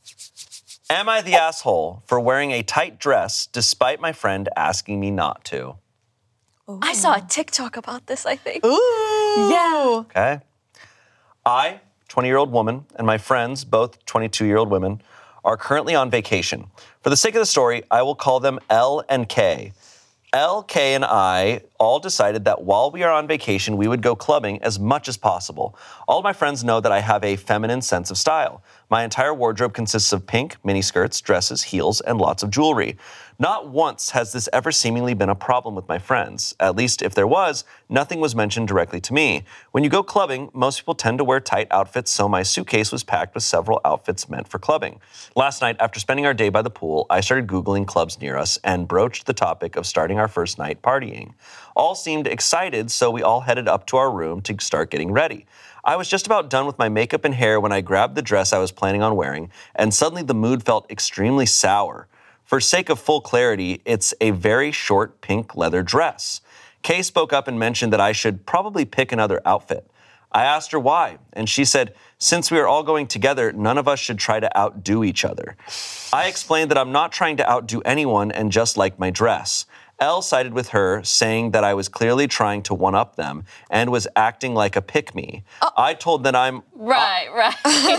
Am I the asshole for wearing a tight dress despite my friend asking me not to? I saw a TikTok about this, I think. Ooh. Yeah. Okay. I, twenty-year-old woman, and my friends, both twenty-two-year-old women, are currently on vacation. For the sake of the story, I will call them L and K. L, K, and I all decided that while we are on vacation, we would go clubbing as much as possible. All of my friends know that I have a feminine sense of style. My entire wardrobe consists of pink miniskirts, dresses, heels, and lots of jewelry. Not once has this ever seemingly been a problem with my friends. At least if there was, nothing was mentioned directly to me. When you go clubbing, most people tend to wear tight outfits, so my suitcase was packed with several outfits meant for clubbing. Last night, after spending our day by the pool, I started Googling clubs near us and broached the topic of starting our first night partying. All seemed excited, so we all headed up to our room to start getting ready. I was just about done with my makeup and hair when I grabbed the dress I was planning on wearing, and suddenly the mood felt extremely sour. For sake of full clarity, it's a very short pink leather dress. Kay spoke up and mentioned that I should probably pick another outfit. I asked her why, and she said, since we are all going together, none of us should try to outdo each other. I explained that I'm not trying to outdo anyone and just like my dress. Elle sided with her, saying that I was clearly trying to one-up them and was acting like a pick-me. Oh. I told that I'm... Right, right.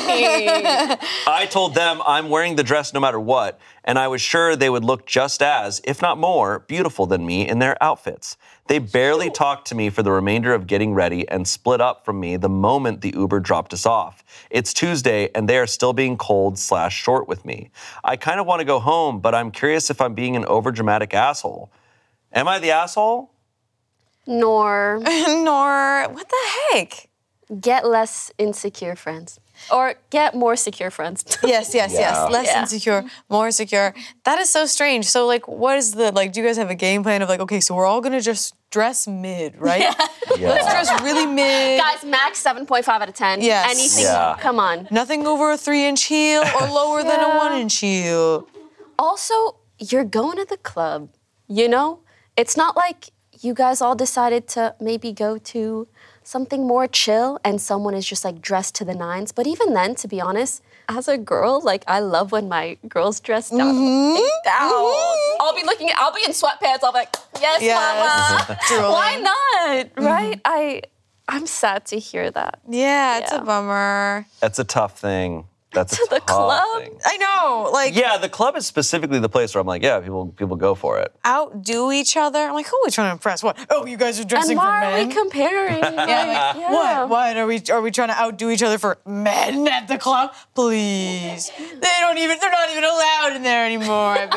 I told them I'm wearing the dress no matter what, and I was sure they would look just as, if not more, beautiful than me in their outfits. They barely talked to me for the remainder of getting ready and split up from me the moment the Uber dropped us off. It's Tuesday, and they are still being cold slash short with me. I kind of want to go home, but I'm curious if I'm being an overdramatic asshole. Am I the asshole? Nor Nor, what the heck? get less insecure friends. Or get more secure friends. Yes, yes, Yeah. yes. Less Yeah. insecure, more secure. That is so strange. So, like, what is the, like, do you guys have a game plan of, like, okay, so we're all gonna just dress mid, right? Yeah. Let's dress really mid. Guys, max seven point five out of ten. Yes. Anything, Yeah. come on. Nothing over a three-inch heel or lower than a Yeah. one-inch heel. Also, you're going to the club, you know? It's not like you guys all decided to maybe go to something more chill and someone is just like dressed to the nines. But even then, to be honest, as a girl, like I love when my girls dress down. Mm-hmm. down. Mm-hmm. I'll be looking, I'll be in sweatpants. I'll be like, yes, Yes. mama. Drooling. Why not, right? I, I'm sad to hear that. Yeah, it's Yeah. a bummer. That's a tough thing. That's To a the tough club? thing. I know, like, Yeah, the club is specifically the place where I'm like, yeah, people people go for it. outdo each other. I'm like, who are we trying to impress? What? Oh, you guys are dressing And for why are men? we comparing? Yeah, like, Yeah. What? What are we? Are we trying to outdo each other for men at the club? Please, they don't even. They're not even allowed in there anymore. I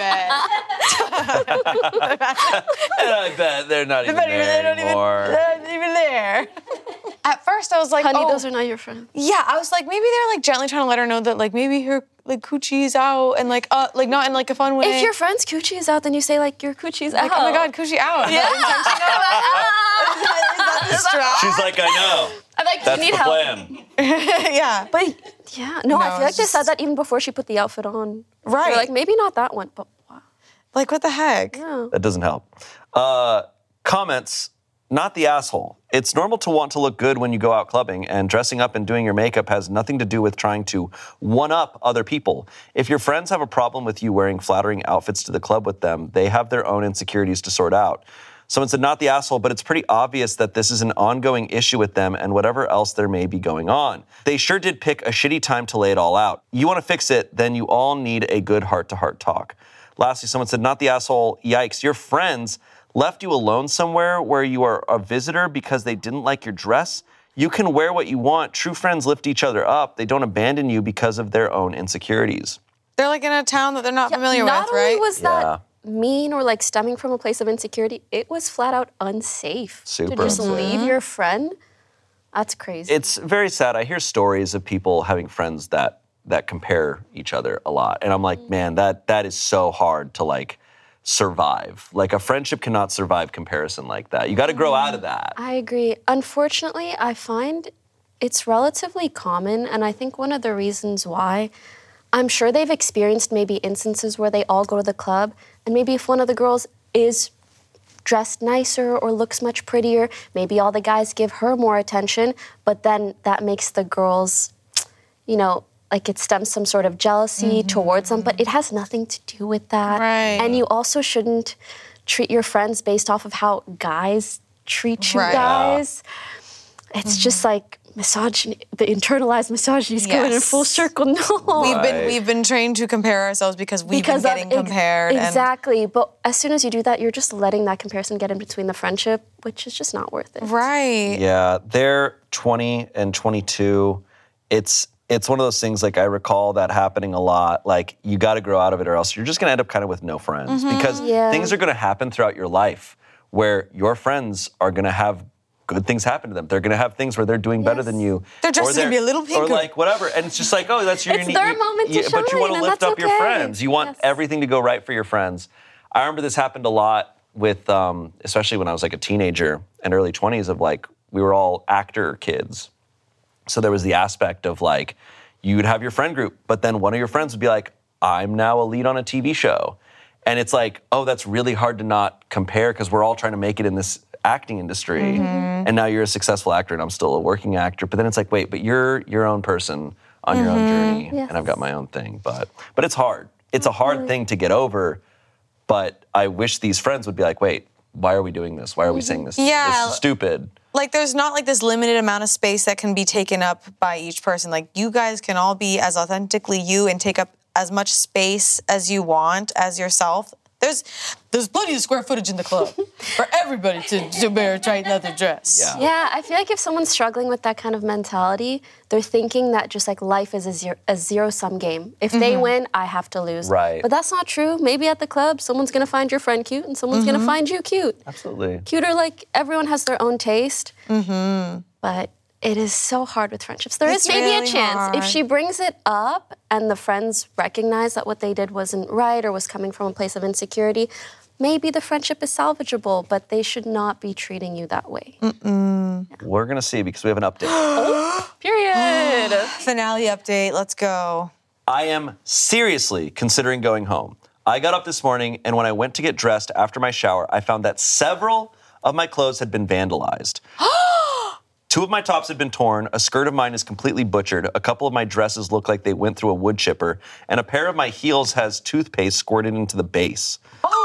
bet. And I bet they're not even They're not even- there they don't even. anymore. They're not even there. At first, I was like, Honey, oh, those are not your friends. yeah. I was like, maybe they're like gently trying to let her know that like maybe her like coochie's out and like uh like not in like a fun way. If your friend's coochie is out, then you say like your coochie's like, out. oh my god, coochie out. Yeah. Is that intentional? Is that the strap. She's like, I know. I'm like, That's you need the help. plan. Yeah. But yeah, no, No, I feel like it's they just- said that even before she put the outfit on. Right. They're like, maybe not that one, but wow. Like, what the heck? Yeah. That doesn't help. Uh, comments, not the asshole. It's normal to want to look good when you go out clubbing, and dressing up and doing your makeup has nothing to do with trying to one-up other people. If your friends have a problem with you wearing flattering outfits to the club with them, they have their own insecurities to sort out. Someone said, not the asshole, but it's pretty obvious that this is an ongoing issue with them and whatever else there may be going on. They sure did pick a shitty time to lay it all out. You want to fix it, then you all need a good heart-to-heart talk. Lastly, someone said, not the asshole, yikes, your friends left you alone somewhere where you are a visitor because they didn't like your dress. You can wear what you want. True friends lift each other up. They don't abandon you because of their own insecurities. They're like in a town that they're not familiar Not with, only right? was that Yeah. mean or like stemming from a place of insecurity, it was flat out unsafe. Super To just unsafe. leave your friend, that's crazy. It's very sad. I hear stories of people having friends that that compare each other a lot. And I'm like, man, that that is so hard to like survive. Like a friendship cannot survive comparison like that. You got to grow out of that. I agree. Unfortunately, I find it's relatively common, and I think one of the reasons why, I'm sure they've experienced maybe instances where they all go to the club, and maybe if one of the girls is dressed nicer or looks much prettier, maybe all the guys give her more attention, but then that makes the girls, you know, like it stems some sort of jealousy towards them, but it has nothing to do with that. Right. And you also shouldn't treat your friends based off of how guys treat you Right. guys. It's just like misogyny, the internalized misogyny is going in Yes. full circle. No. We've been Right. we've been trained to compare ourselves because we've because been of getting ex- compared. and- Exactly. But as soon as you do that, you're just letting that comparison get in between the friendship, which is just not worth it. right. Yeah, they're twenty and twenty-two. It's it's one of those things, like I recall that happening a lot. Like you got to grow out of it or else you're just going to end up kind of with no friends because Yeah. things are going to happen throughout your life where your friends are going to have good things happen to them. They're going to have things where they're doing better than you. Their dress or is gonna they're- be a little Or pinker. like whatever. And it's just like, oh, that's your It's unique. their you- moment to you- But you want shine, to and lift that's up your okay. friends. You want Yes. everything to go right for your friends. I remember this happened a lot with, um, especially when I was like a teenager and early twenties of like, we were all actor kids. So there was the aspect of like, you would have your friend group, but then one of your friends would be like, I'm now a lead on a T V show. And it's like, oh, that's really hard to not compare because we're all trying to make it in this acting industry. And now you're a successful actor and I'm still a working actor. But then it's like, wait, but you're your own person on your own journey Yes. and I've got my own thing. But but it's hard. It's a hard thing to get over. But I wish these friends would be like, wait, why are we doing this? Why are we saying this? Yeah. This is stupid. Like there's not like this limited amount of space that can be taken up by each person. Like you guys can all be as authentically you and take up as much space as you want as yourself. There's there's plenty of square footage in the club for everybody to, to wear tight leather dress. Yeah. Yeah, I feel like if someone's struggling with that kind of mentality, they're thinking that just like life is a zero, a zero-sum game. If they win, I have to lose. Right. But that's not true. Maybe at the club, someone's gonna find your friend cute and someone's gonna find you cute. Absolutely. Cuter, like everyone has their own taste. Mm-hmm. But it is so hard with friendships. There is It's maybe really a chance. hard. If she brings it up and the friends recognize that what they did wasn't right or was coming from a place of insecurity, maybe the friendship is salvageable, but they should not be treating you that way. We're going to see because we have an update. Period. Finale update. Let's go. I am seriously considering going home. I got up this morning, and when I went to get dressed after my shower, I found that several of my clothes had been vandalized. Two of my tops had been torn, a skirt of mine is completely butchered, a couple of my dresses look like they went through a wood chipper, and a pair of my heels has toothpaste squirted into the base.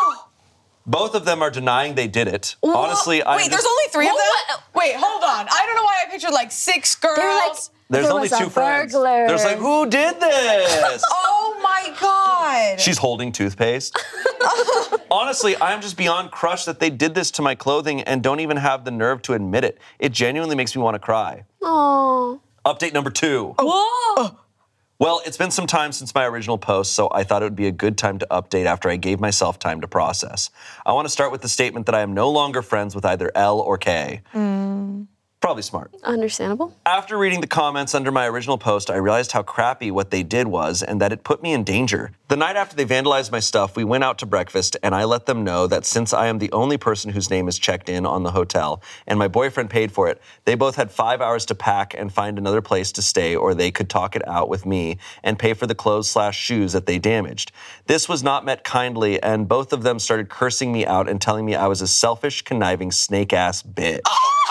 Both of them are denying they did it. Honestly, I'm Wait, just- there's only three of them? What? Wait, hold on. I don't know why I pictured like six girls. They're like, There's there only was two a friends. burglar. There's like, who did this? Oh my God. She's holding toothpaste. Honestly, I'm just beyond crushed that they did this to my clothing and don't even have the nerve to admit it. It genuinely makes me want to cry. Oh. Update number two. Whoa. Well, it's been some time since my original post, so I thought it would be a good time to update after I gave myself time to process. I want to start with the statement that I am no longer friends with either Elle or Kay. Probably smart. Understandable. After reading the comments under my original post, I realized how crappy what they did was and that it put me in danger. The night after they vandalized my stuff, we went out to breakfast and I let them know that since I am the only person whose name is checked in on the hotel and my boyfriend paid for it, they both had five hours to pack and find another place to stay, or they could talk it out with me and pay for the clothes slash shoes that they damaged. This was not met kindly, and both of them started cursing me out and telling me I was a selfish, conniving, snake-ass bitch.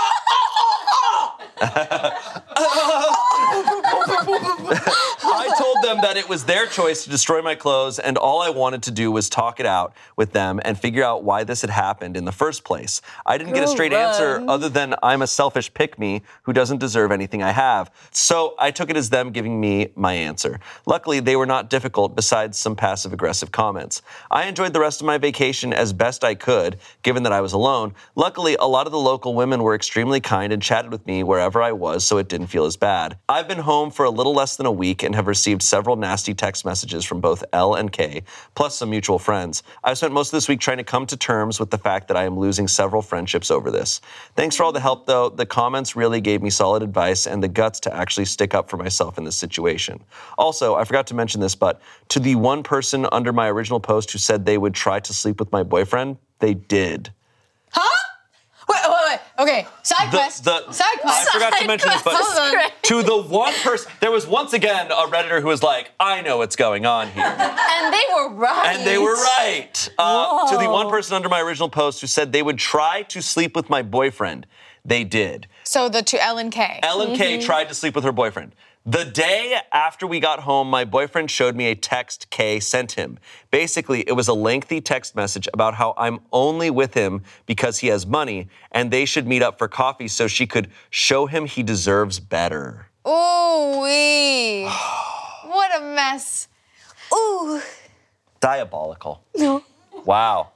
I told them that it was their choice to destroy my clothes, and all I wanted to do was talk it out with them and figure out why this had happened in the first place. I didn't get a straight answer other than I'm a selfish pick-me who doesn't deserve anything I have. So I took it as them giving me my answer. Luckily, they were not difficult besides some passive-aggressive comments. I enjoyed the rest of my vacation as best I could, given that I was alone. Luckily, a lot of the local women were extremely kind and chatted with me wherever I was, so it didn't feel as bad. I've been home for a little less than a week and have received several nasty text messages from both L and K, plus some mutual friends. I've spent most of this week trying to come to terms with the fact that I am losing several friendships over this. Thanks for all the help, though. The comments really gave me solid advice and the guts to actually stick up for myself in this situation. Also, I forgot to mention this, but to the one person under my original post who said they would try to sleep with my boyfriend, they did. Huh? Wait, wait, wait. Okay, side The- quest. the- side quest. I forgot to mention this, but Hold on. to the one person, there was once again a Redditor who was like, I know what's going on here. And they were right. And they were right. Uh, to the one person under my original post who said they would try to sleep with my boyfriend, they did. So the two L and K. L and K tried to sleep with her boyfriend. The day after we got home, my boyfriend showed me a text Kay sent him. Basically, it was a lengthy text message about how I'm only with him because he has money and they should meet up for coffee so she could show him he deserves better. Ooh wee. What a mess. Ooh. Diabolical. No. Wow.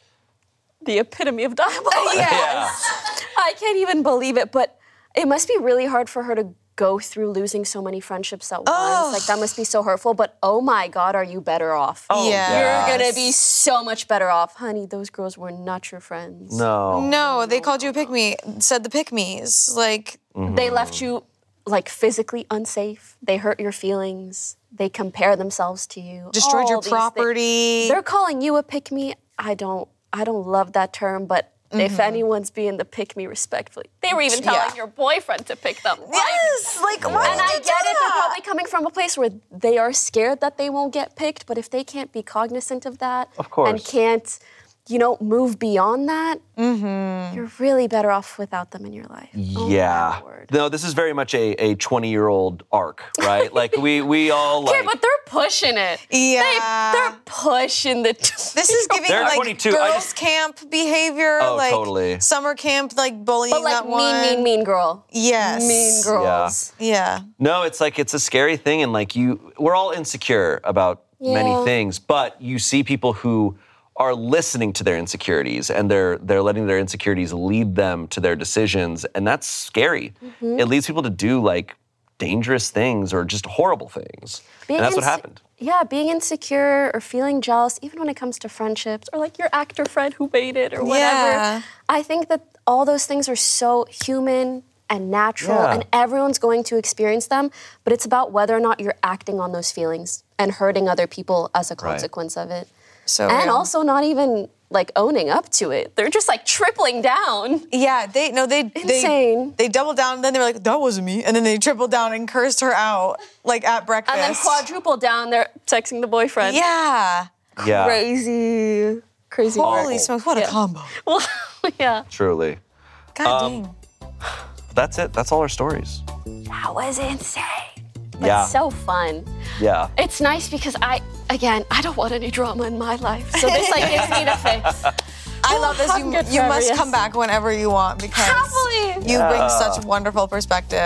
The epitome of diabolical. Yes. I can't even believe it, but it must be really hard for her to go through losing so many friendships at once. Like, that must be so hurtful, but oh my God, are you better off? Oh, Yeah. You're gonna be so much better off. Honey, those girls were not your friends. No. No, they called you a pick-me, said the pick-me's. Like, They left you, like, physically unsafe. They hurt your feelings. They compare themselves to you. destroyed All your these things. property. They're calling you a pick-me. I don't, I don't love that term, but if anyone's being the pick-me respectfully, they were even telling Yeah. your boyfriend to pick them. Like, Yes, like, why and would I you get do it, they're that? probably coming from a place where they are scared that they won't get picked, but if they can't be cognizant of that Of course. and can't, you know, move beyond that, you're really better off without them in your life. Oh, my Yeah. Lord. No, this is very much a a twenty-year-old arc, right? Like we we all like Okay, but they're pushing it. Yeah. They, they're pushing the... This is giving They're like twenty-two. I girls' just- camp behavior, Oh, like totally. summer camp, like bullying But like that mean, one. mean, mean girl. Yes. Mean girls. Yeah. No, it's like it's a scary thing, and like you, we're all insecure about many Yeah. things, but you see people who are listening to their insecurities and they're they're letting their insecurities lead them to their decisions, and that's scary. Mm-hmm. It leads people to do like dangerous things or just horrible things, Being and that's what inse- happened. Yeah, being insecure or feeling jealous, even when it comes to friendships or like your actor friend who made it or whatever. Yeah. I think that all those things are so human and natural Yeah. and everyone's going to experience them, but it's about whether or not you're acting on those feelings and hurting other people as a consequence of it. So And real. also not even like owning up to it. They're just like tripling down. Yeah, they no, they Insane. they they doubled down. And then they were like, "That wasn't me," and then they tripled down and cursed her out, like at breakfast. And then quadruple down, they're texting the boyfriend. Yeah. Yeah, Crazy, crazy. Holy work. smokes! What a Yeah. combo. Well, yeah. truly. God Um, dang. That's it. That's all our stories. That was insane. But Yeah. so fun. Yeah. It's nice because I, again, I don't want any drama in my life. So this like gives me the fix. I love this. I'm You, good you forever, must yes. come back whenever you want because Happily. you bring Yeah. such wonderful perspective.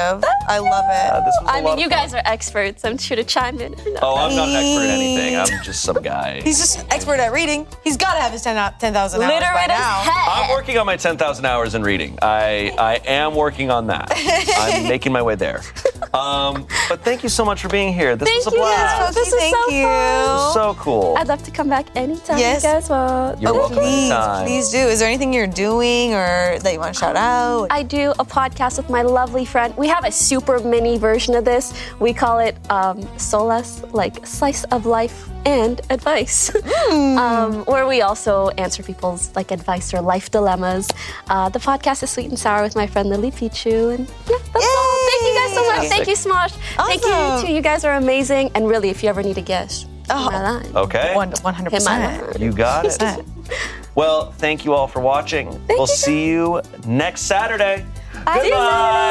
I love it. Uh, this was a I lot mean, of you fun. guys are experts. I'm sure to chime in. Oh, I'm not an expert at anything. I'm just some guy. He's just expert at reading. He's got to have his ten thousand hours by Literate as now. heck. I'm working on my ten thousand hours in reading. I, I am working on that. I'm making my way there. Um, but thank you so much for being here. This Thank was a you blast. guys. This is Thank so you. fun. So cool. I'd love to come back anytime Yes. you guys want. You're welcome Please, anytime. please do. Is there anything you're doing or that you want to shout out? I do a podcast with my lovely friend. We have a super mini version of this. We call it um, Solace, like slice of life and advice, Mm. um, where we also answer people's like advice or life dilemmas. Uh, the podcast is Sweet and Sour with my friend Lily Pichu, and yeah, that's all. Thank you guys so much. Thank you, Smosh. Thank you Awesome. too. You guys are amazing, and really, if you ever need a guest, Oh. hit my line. Okay. One, one hundred Hit my percent. line. You got it. Well, thank you all for watching. we'll you, see you next Saturday. Bye. Goodbye.